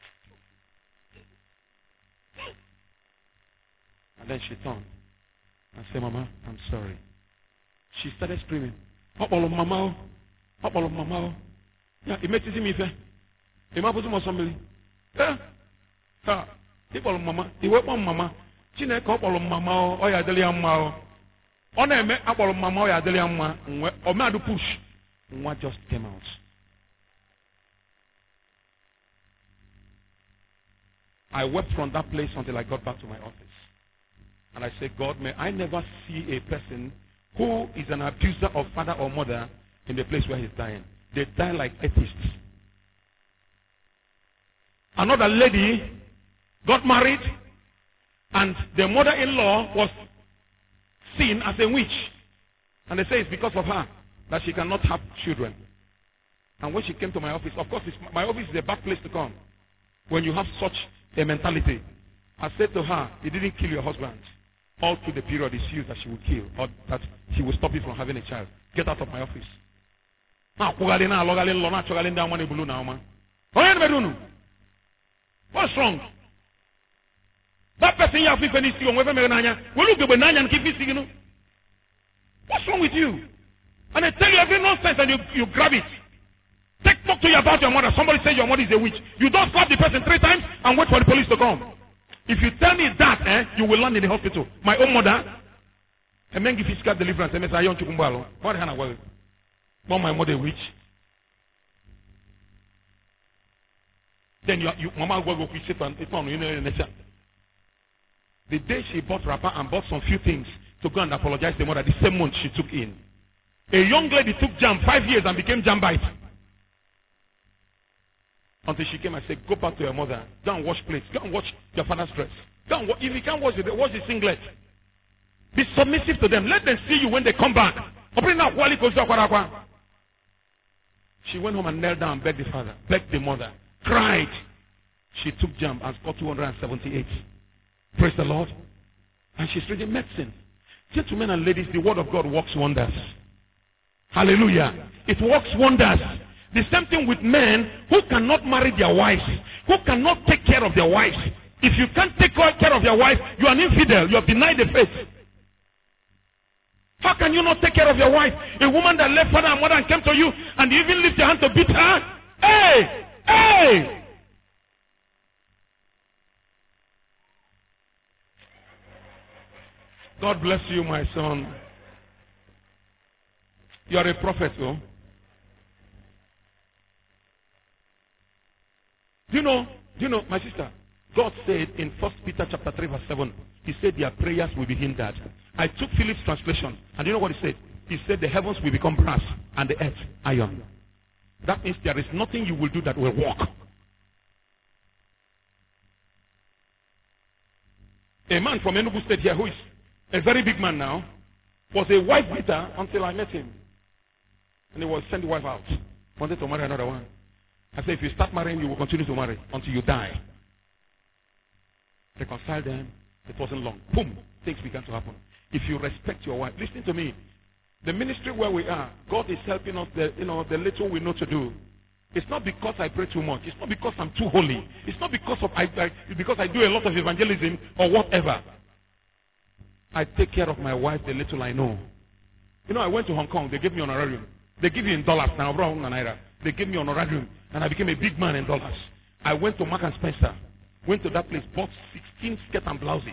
And then she turned and said, Mama, I'm sorry. She started screaming, Opolo Mama. Yeah, it makes me fair. People, mama, the weapon, mama. Chine couple of mama, or ya delium mao. On a couple of mama, or ya delium ma, or mad push. What just came out? I wept from that place until I got back to my office. And I said, God, may I never see a person who is an abuser of father or mother in the place where he's dying. They die like atheists. Another lady got married, and the mother-in-law was seen as a witch. And they say it's because of her that she cannot have children. And when she came to my office, of course, my office is a bad place to come when you have such a mentality. I said to her, you didn't kill your husband. All through the period it's you that she will kill, or that she will stop you from having a child. Get out of my office. What's wrong? That person you have finished you will look at and keep missing. What's wrong with you? And I tell you every nonsense and you grab it. Talk to you about your mother. Somebody say your mother is a witch. You don't slap the person 3 times and wait for the police to come. If you tell me that, you will land in the hospital. My own mother, and then give physical deliverance. And say, what kind of word? But my mother a witch. Then mama will go sit on it. The day she bought wrapper and bought some few things to go and apologize to the mother, the same month she took in. A young lady took jam 5 years and became jam bite. Until she came and said, go back to your mother. Go and wash plates. Go and wash your father's dress. Go and if you can't wash the singlet. Be submissive to them. Let them see you when they come back. She went home and knelt down and begged the father, begged the mother, cried. She took jam and scored 278. Praise the Lord. And she's reading medicine. Gentlemen and ladies, the word of God works wonders. Hallelujah. It works wonders. The same thing with men who cannot marry their wives, who cannot take care of their wives. If you can't take care of your wife, you are an infidel. You have denied the faith. How can you not take care of your wife? A woman that left father and mother and came to you and you even lift your hand to beat her? Hey! Hey! God bless you, my son. You are a prophet, oh. Do you know, my sister, God said in 1 Peter chapter 3 verse 7, he said their prayers will be hindered. I took Philip's translation, and you know what he said? He said the heavens will become brass and the earth iron. That means there is nothing you will do that will work. A man from Enugu State here, who is a very big man now, was a wife beater until I met him. And he was sent the wife out. Wanted to marry another one. I said, if you start marrying, you will continue to marry until you die. Reconcile them. It wasn't long. Boom. Things began to happen. If you respect your wife, listen to me. The ministry where we are, God is helping us, the little we know to do. It's not because I pray too much. It's not because I'm too holy. It's not because because I do a lot of evangelism or whatever. I take care of my wife the little I know. I went to Hong Kong. They gave me honorarium. They give you in dollars now. They gave me honorarium. And I became a big man in dollars. I went to Mark and Spencer. Went to that place. Bought 16 skirt and blouses.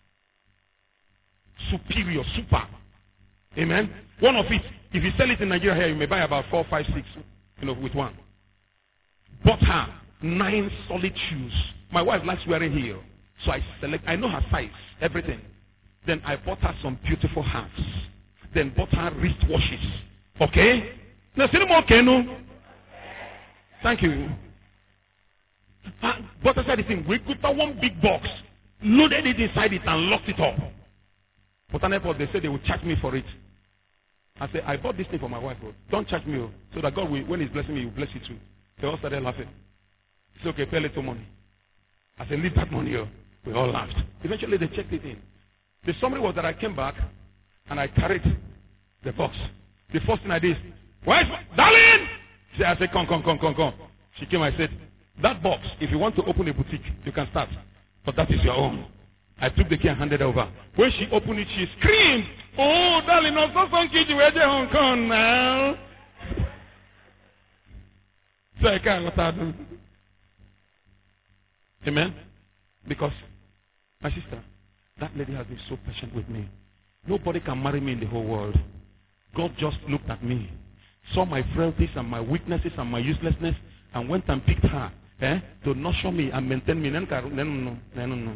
Superior. Super. Amen. One of it, if you sell it in Nigeria here, you may buy about 4, 5, 6, with one. Bought her 9 solid shoes. My wife likes wearing heel. So I know her size, everything. Then I bought her some beautiful hats. Then bought her wristwatches. Okay? Now, thank you. But I said the thing, we put that one big box, loaded it inside it and locked it up. But an airport, they said they would charge me for it. I said, I bought this thing for my wife. Don't charge me, so that God, when He's blessing me, He will bless you too. They all started laughing. It's okay, pay a little money. I said, leave that money. We all laughed. Eventually, they checked it in. The summary was that I came back and I carried the box. The first thing I did, where's darling? I said, come. She came, I said, that box, if you want to open a boutique, you can start. But that is your own. I took the key and handed it over. When she opened it, she screamed, oh, darling, I'm so kid you were Hong Kong now. So I can't let her do. Amen? Because, my sister, that lady has been so patient with me. Nobody can marry me in the whole world. God just looked at me, saw my frailties and my weaknesses and my uselessness, and went and picked her to nurture me and maintain me. No.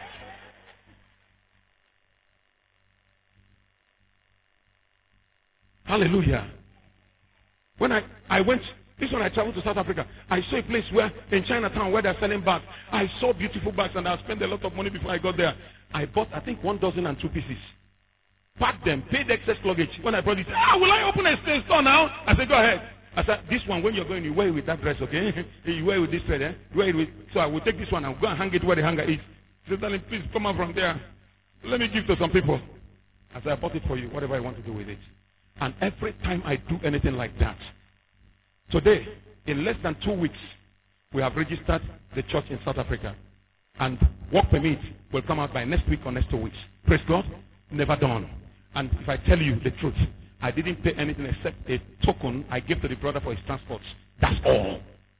Hallelujah. When I went, this one I traveled to South Africa, I saw a place where, in Chinatown, where they're selling bags. I saw beautiful bags and I spent a lot of money before I got there. I bought, I think, 1 dozen and 2 pieces. Packed them, paid excess luggage. When I brought it, will I open a store now? I said, go ahead. I said, this one, when you're going, you wear it with that dress, okay? You wear it with this thread, You wear it with, so I will take this one and go and hang it where the hanger is. So tell him, please come out from there. Let me give to some people. I said, I bought it for you, whatever I want to do with it. And every time I do anything like that, today, in less than 2 weeks, we have registered the church in South Africa. And work permit will come out by next week or next 2 weeks. Praise God. Never done. And if I tell you the truth, I didn't pay anything except a token I gave to the brother for his transport. That's all.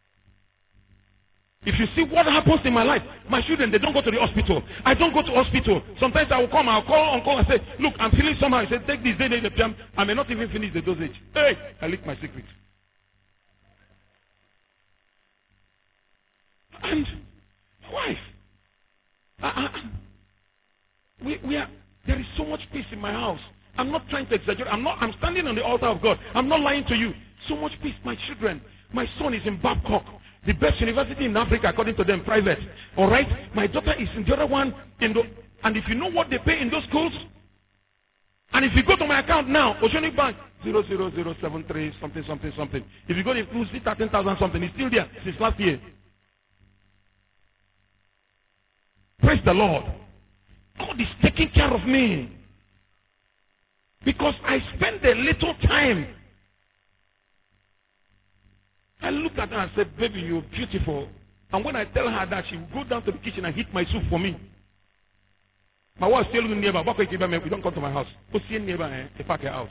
If you see what happens in my life, my children, they don't go to the hospital. I don't go to hospital. Sometimes I'll call Uncle and say, look, I'm feeling somehow. I say, take this day, I may not even finish the dosage. Hey, I leak my secret. And wife, there is so much peace in my house. I'm not trying to exaggerate. I'm standing on the altar of God. I'm not lying to you. So much peace. My children, my son is in Babcock, the best university in Africa according to them, private. All right? My daughter is in the other one. And if you know what they pay in those schools, and if you go to my account now, Oceanic Bank, 00073, something. If you go to see 13,000 something, it's still there since last year. Praise the Lord. God is taking care of me. Because I spend a little time. I looked at her and said, baby, you're beautiful. And when I tell her that, she will go down to the kitchen and heat my soup for me. My wife still living nearby. We don't come to my house. Go see neighbor, they pack her out.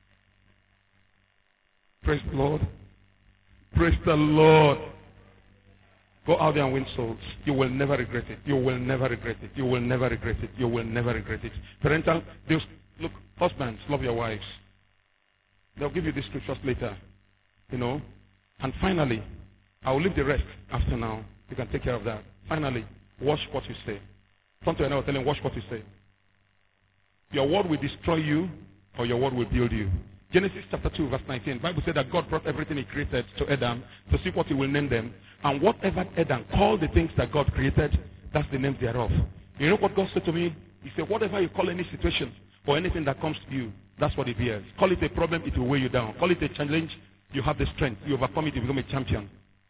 Praise the Lord. Praise the Lord. Go out there and win souls. You will never regret it. You will never regret it. You will never regret it. You will never regret it. Parental, look, husbands, love your wives. They'll give you the scriptures later. And finally, I will leave the rest after now. You can take care of that. Finally, watch what you say. Come to another, tell him, watch what you say. Your word will destroy you, or your word will build you. Genesis chapter 2, verse 19. The Bible said that God brought everything he created to Adam to see what he will name them. And whatever Adam called the things that God created, that's the name thereof. You know what God said to me? He said, whatever you call any situation or anything that comes to you, that's what it bears. Call it a problem, it will weigh you down. Call it a challenge, you have the strength. You overcome it, you become a champion.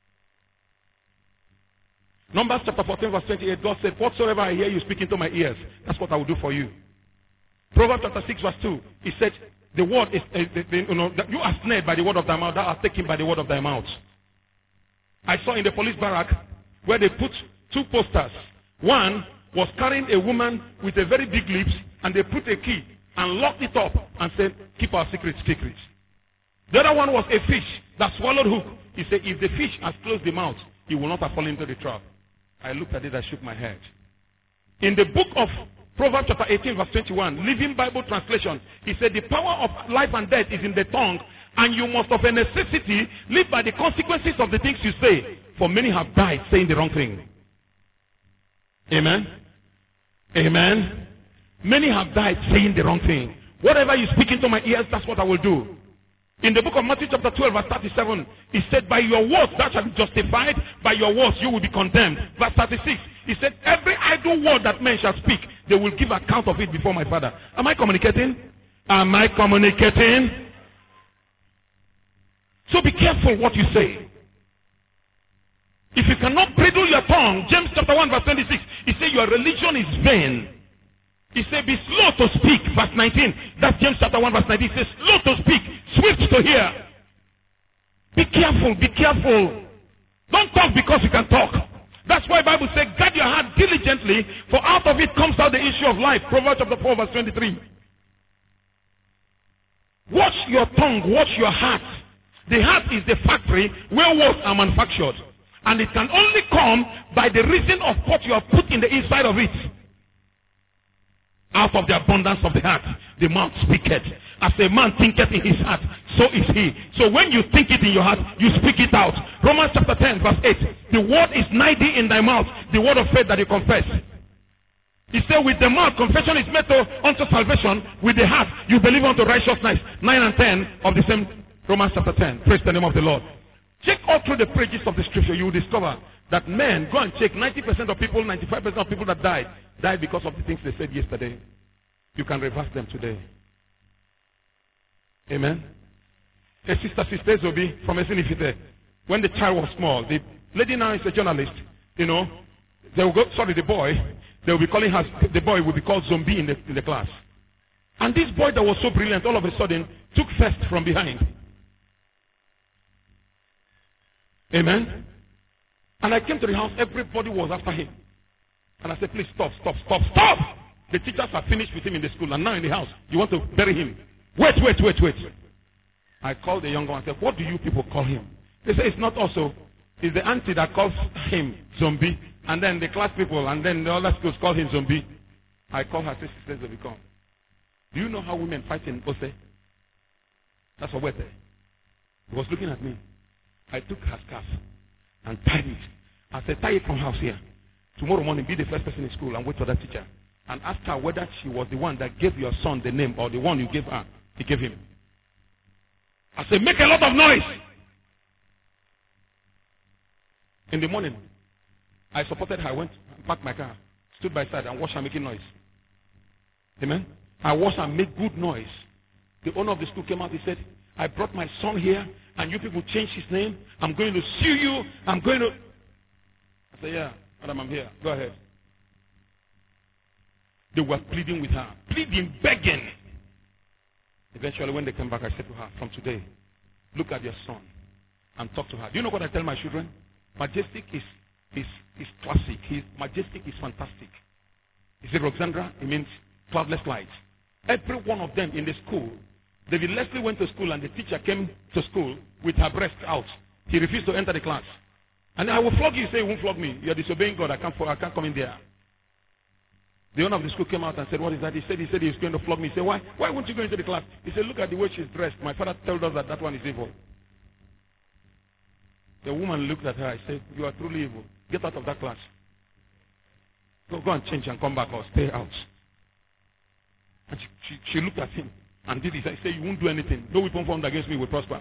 Numbers chapter 14, verse 28, God said, whatsoever I hear you speak into my ears, that's what I will do for you. Proverbs chapter 6, verse 2, he said, the word is, that you are snared by the word of thy mouth, thou art taken by the word of thy mouth. I saw in the police barrack where they put 2 posters. One was carrying a woman with a very big lips, and they put a key and locked it up and said, keep our secret secret. The other one was a fish that swallowed hook. He said, if the fish has closed the mouth, he will not have fallen into the trap. I looked at it, I shook my head. In the book of Proverbs chapter 18, verse 21, Living Bible Translation, he said, the power of life and death is in the tongue, and you must of a necessity live by the consequences of the things you say, for many have died saying the wrong thing. Amen? Amen? Many have died saying the wrong thing. Whatever you speak into my ears, that's what I will do. In the book of Matthew chapter 12, verse 37, he said, by your words thou shalt be justified, by your words you will be condemned. Verse 36, he said, every idle word that men shall speak, they will give account of it before my Father. Am I communicating? Am I communicating? So be careful what you say. If you cannot bridle your tongue, James chapter 1, verse 26, he said your religion is vain. He said, be slow to speak, verse 19. That's James chapter 1, verse 19. He says, slow to speak, swift to hear. Be careful, be careful. Don't talk because you can talk. That's why the Bible says, guard your heart diligently, for out of it comes out the issue of life. Proverbs chapter 4, verse 23. Watch your tongue, watch your heart. The heart is the factory where words are manufactured. And it can only come by the reason of what you have put in the inside of it. Out of the abundance of the heart, the mouth speaketh. As a man thinketh in his heart, so is he. So when you think it in your heart, you speak it out. Romans chapter 10, verse 8. The word is nigh thee in thy mouth, the word of faith that you confess. He said, with the mouth, confession is made unto salvation. With the heart, you believe unto righteousness. 9 and 10 of the same Romans chapter 10. Praise the name of the Lord. Check all through the pages of the scripture, you will discover that men, go and check, 90% of people, 95% of people that died because of the things they said yesterday. You can reverse them today. Amen. A sister Obi from Esinifite, when the child was small, the lady now is a journalist, you know, the boy, they will be calling her, the boy will be called Zombie in the class. And this boy that was so brilliant, all of a sudden, took first from behind. Amen. And I came to the house, everybody was after him. And I said, please stop. The teachers are finished with him in the school, and now in the house, you want to bury him. Wait. I called the young one and said, what do you people call him? They say, it's not also. It's the auntie that calls him Zombie, and then the class people, and then the other schools call him Zombie. I called her, sisters to become. Do you know how women fight in Ose? That's what we're there. He was looking at me. I took her scarf and tied it. I said, tie it from house here. Tomorrow morning, be the first person in school and wait for that teacher. And ask her whether she was the one that gave your son the name or the one you gave her. He gave him. I said, make a lot of noise. In the morning, I supported her. I went and parked my car, stood by side and watched her making noise. Amen. I watched her make good noise. The owner of the school came out. He said, I brought my son here and you people changed his name. I'm going to sue you. I said, yeah, madam, I'm here. Go ahead. They were pleading with her. Pleading, begging. Eventually, when they came back, I said to her, from today, look at your son and talk to her. Do you know what I tell my children? Majestic is classic. Majestic is fantastic. Is it Roxandra? It means cloudless light. Every one of them in the school, David Leslie went to school and the teacher came to school with her breast out. He refused to enter the class. And I will flog you. You say, you won't flog me. You're disobeying God. I can't come in there. The owner of the school came out and said, what is that? He said he was going to flog me. He said, why won't you go into the class? He said, look at the way she's dressed. My father told us that one is evil. The woman looked at her. I said, you are truly evil. Get out of that class. Go and change and come back or stay out. And she looked at him and did this. I said, you won't do anything. No weapon formed against me will prosper.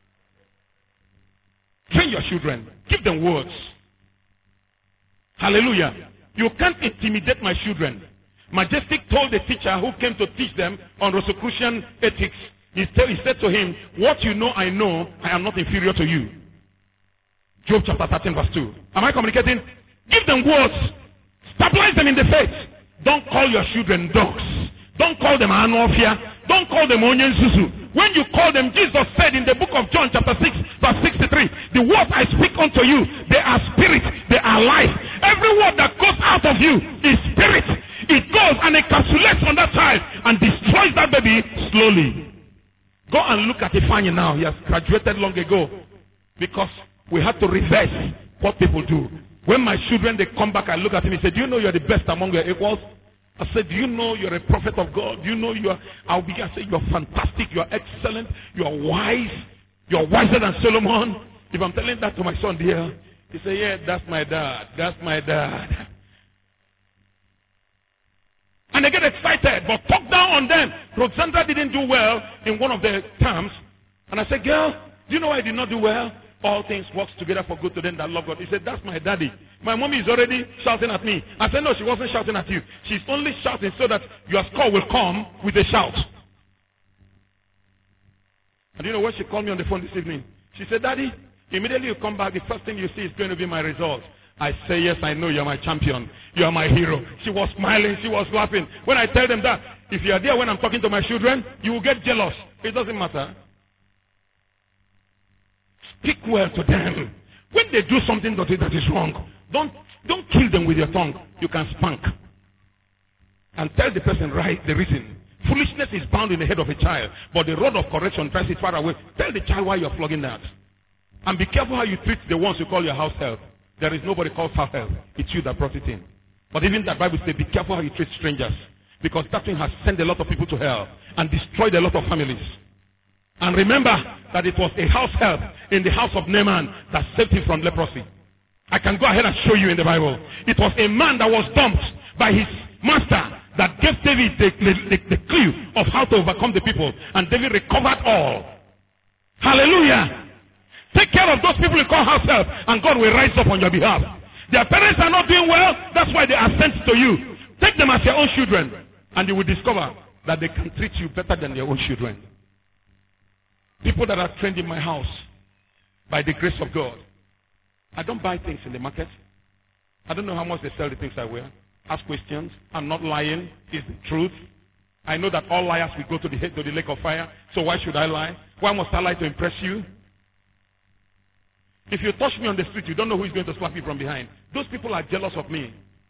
Train your children. Give them words. Hallelujah. You can't intimidate my children. Majestic told the teacher who came to teach them on Rosicrucian ethics, he said to him, what you know, I am not inferior to you. Job chapter 13 verse 2. Am I communicating? Give them words. Stabilize them in the faith. Don't call your children dogs. Don't call them anofia. Don't call them onyen zuzu. When you call them, Jesus said in the book of John chapter 6 verse 63, the words I speak unto you, they are spirit, they are life. Every word that goes out of you is spirit. It goes and encapsulates on that child and destroys that baby slowly. Go and look at Ifeanyi now. He has graduated long ago because we had to reverse what people do. When my children, they come back, I look at him and say, do you know you're the best among your equals? I said, do you know you're a prophet of God? Do you know I say, you're fantastic, you're excellent, you're wise, you're wiser than Solomon. If I'm telling that to my son dear, he say, yeah, that's my dad. And they get excited, but talk down on them. Roxandra didn't do well in one of the terms. And I said, girl, do you know why I did not do well? All things work together for good to them that love God. He said, that's my daddy. My mommy is already shouting at me. I said, no, she wasn't shouting at you. She's only shouting so that your score will come with a shout. And you know when she called me on the phone this evening? She said, Daddy, immediately you come back, the first thing you see is going to be my results. I say, yes, I know you're my champion. You're my hero. She was smiling. She was laughing. When I tell them that, if you're there when I'm talking to my children, you will get jealous. It doesn't matter. Speak well to them. When they do something that is wrong, don't kill them with your tongue. You can spank. And tell the person the reason. Foolishness is bound in the head of a child, but the rod of correction drives it far away. Tell the child why you're flogging that. And be careful how you treat the ones you call your house help. There is nobody called foul help. It's you that brought it in. But even that Bible says, be careful how you treat strangers. Because that thing has sent a lot of people to hell and destroyed a lot of families. And remember that it was a house help in the house of Naaman that saved him from leprosy. I can go ahead and show you in the Bible. It was a man that was dumped by his master that gave David the clue of how to overcome the people. And David recovered all. Hallelujah. Take care of those people you call house help, and God will rise up on your behalf. Their parents are not doing well, that's why they are sent to you. Take them as your own children, and you will discover that they can treat you better than their own children. People that are trained in my house, by the grace of God. I don't buy things in the market. I don't know how much they sell the things I wear. Ask questions. I'm not lying. It's the truth. I know that all liars will go to the lake of fire. So why should I lie? Why must I lie to impress you? If you touch me on the street, you don't know who is going to slap you from behind. Those people are jealous of me.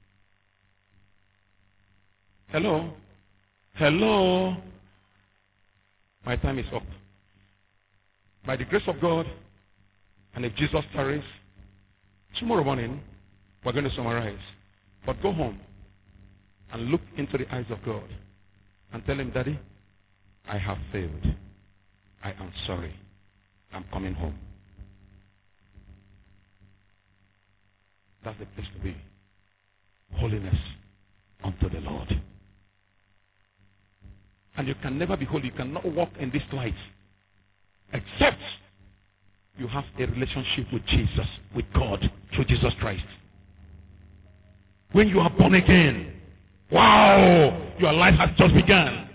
Hello? Hello? My time is up. By the grace of God, and if Jesus tarries, tomorrow morning, we're going to summarize. But go home and look into the eyes of God and tell him, Daddy, I have failed. I am sorry. I'm coming home. That's the place to be. Holiness unto the Lord. And you can never be holy. You cannot walk in this light except you have a relationship with Jesus, with God, through Jesus Christ. When you are born again, wow, your life has just begun.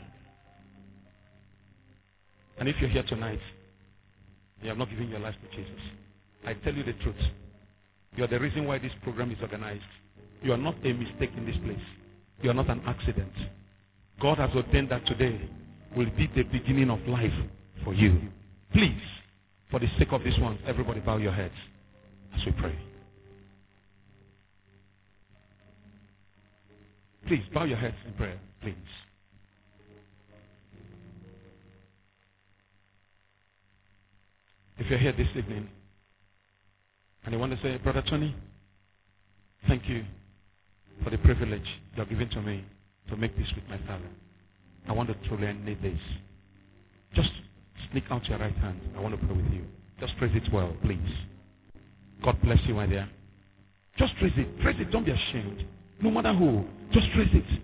And if you're here tonight, you have not given your life to Jesus, I tell you the truth. You are the reason why this program is organized. You are not a mistake in this place. You are not an accident. God has ordained that today will be the beginning of life for you. Please, for the sake of this one, everybody bow your heads as we pray. Please, bow your heads in prayer, please. If you're here this evening, and you want to say, Brother Tony, thank you for the privilege you have given to me to make this with my Father. I want to truly need this. Just sneak out your right hand. I want to pray with you. Just praise it well, please. God bless you, my dear. Just praise it. Praise it. Don't be ashamed. No matter who. Just praise it.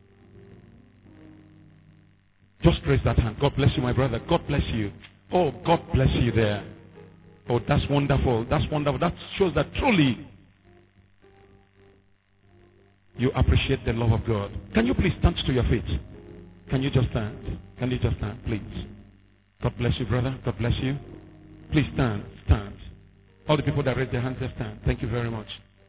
Just praise that hand. God bless you, my brother. God bless you. Oh, God bless you there. Oh, that's wonderful. That's wonderful. That shows that truly you appreciate the love of God. Can you please stand to your feet? Can you just stand? Can you just stand, please? God bless you, brother. God bless you. Please stand. Stand. All the people that raised their hands, just stand. Thank you very much.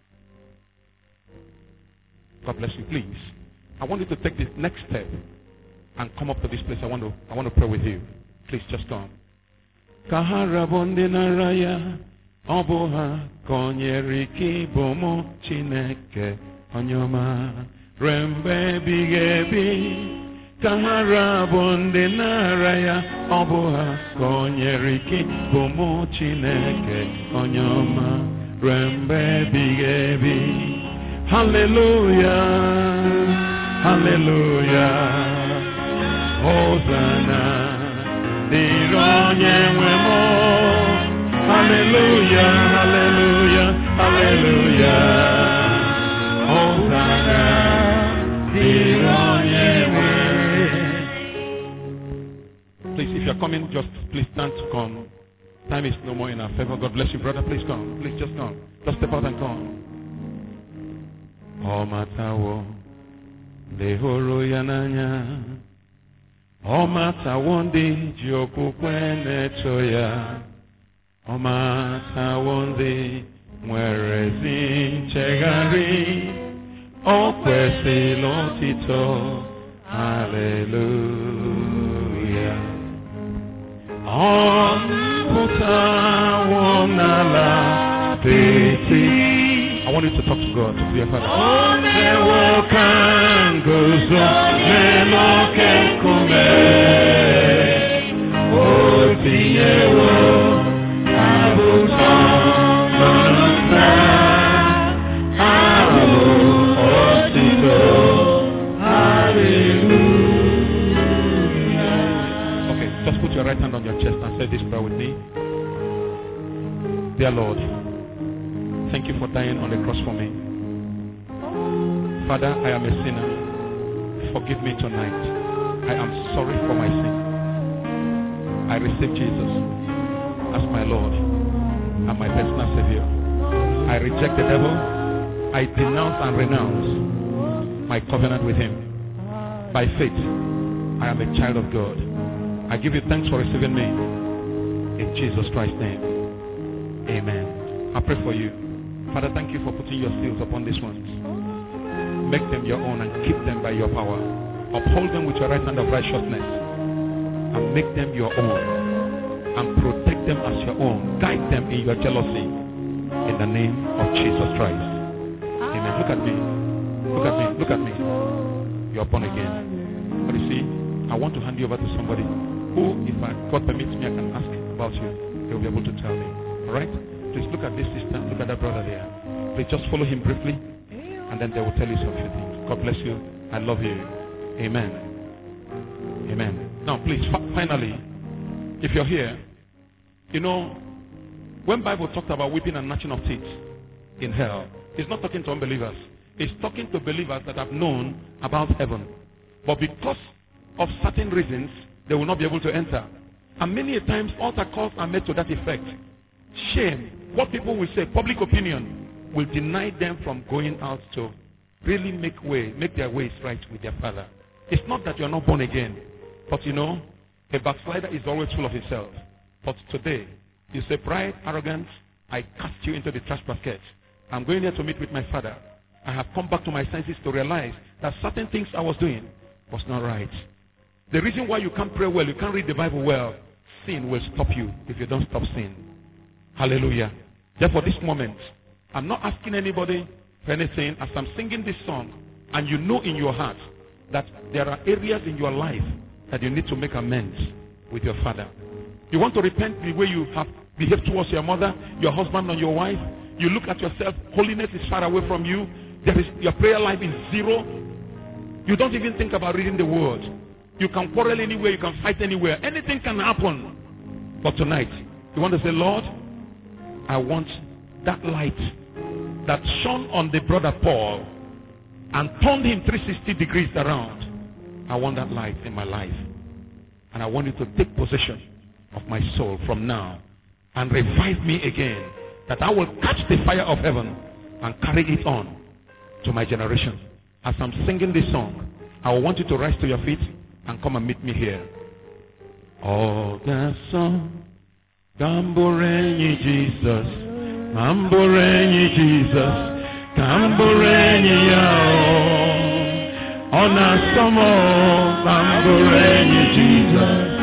God bless you. Please, I want you to take this next step and come up to this place. I want to pray with you. Please just come. Kaharabondi naraya oboha konyeriki bomo chineke onyoma rembe bigebi kaharabondi naraya oboha konyeriki bomo chineke onyoma rembe bigebi. Hallelujah, hallelujah, Hosanna. Hallelujah, hallelujah, hallelujah. Hosanna. Please, if you're coming, just please stand to come. Time is no more in our favor. God bless you, brother. Please come. Please just come. Just step out and come. Oh, Matawo, Lehoro Yananya. Omata wondi joku kwene toya. Omata wondi mwerezi nchegari. Okwesi lotito. Hallelujah. Omputa wonala titi. I want you to talk to God, to your Father. Oh, right hand on your chest and say this prayer with me. Dear Lord, thank you for dying on the cross for me. Father, I am a sinner. Forgive me tonight. I am sorry for my sin. I receive Jesus as my Lord and my personal Savior. I reject the devil. I denounce and renounce my covenant with him. By faith, I am a child of God. I give you thanks for receiving me. In Jesus Christ's name. Amen. I pray for you. Father, thank you for putting your seals upon these ones. Make them your own and keep them by your power. Uphold them with your right hand of righteousness and make them your own and protect them as your own. Guide them in your jealousy in the name of Jesus Christ. Amen. Look at me. Look at me. Look at me. You're born again. But you see, I want to hand you over to somebody who, if God permits me, I can ask about you. They will be able to tell me. Alright? Please look at this sister. Look at that brother there. Please just follow him briefly and then they will tell you some few things. God bless you. I love you. Amen. Amen. Now, please, finally, if you're here, you know, when Bible talks about weeping and gnashing of teeth in hell, it's not talking to unbelievers. It's talking to believers that have known about heaven. But because of certain reasons, they will not be able to enter. And many a times, altar calls are made to that effect. Shame, what people will say, public opinion, will deny them from going out to really make their ways right with their Father. It's not that you're not born again, but you know, a backslider is always full of himself. But today, you say, pride, arrogance, I cast you into the trash basket. I'm going there to meet with my Father. I have come back to my senses to realize that certain things I was doing was not right. The reason why you can't pray well, you can't read the Bible well, sin will stop you if you don't stop sin. Hallelujah. Therefore, this moment, I'm not asking anybody for anything. As I'm singing this song, and you know in your heart that there are areas in your life that you need to make amends with your Father. You want to repent the way you have behaved towards your mother, your husband, or your wife. You look at yourself, holiness is far away from you. Your prayer life is zero. You don't even think about reading the word. You can quarrel anywhere, you can fight anywhere. Anything can happen. But tonight, you want to say, Lord, I want that light that shone on the brother Paul and turned him 360 degrees around. I want that light in my life. And I want you to take possession of my soul from now and revive me again, that I will catch the fire of heaven and carry it on to my generation. As I'm singing this song, I want you to rise to your feet and come and meet me here. Oh, the song, Gamboreni Jesus, Mamboreni Jesus, Gamboreni Yao, Ona Somo, Gamboreni Jesus.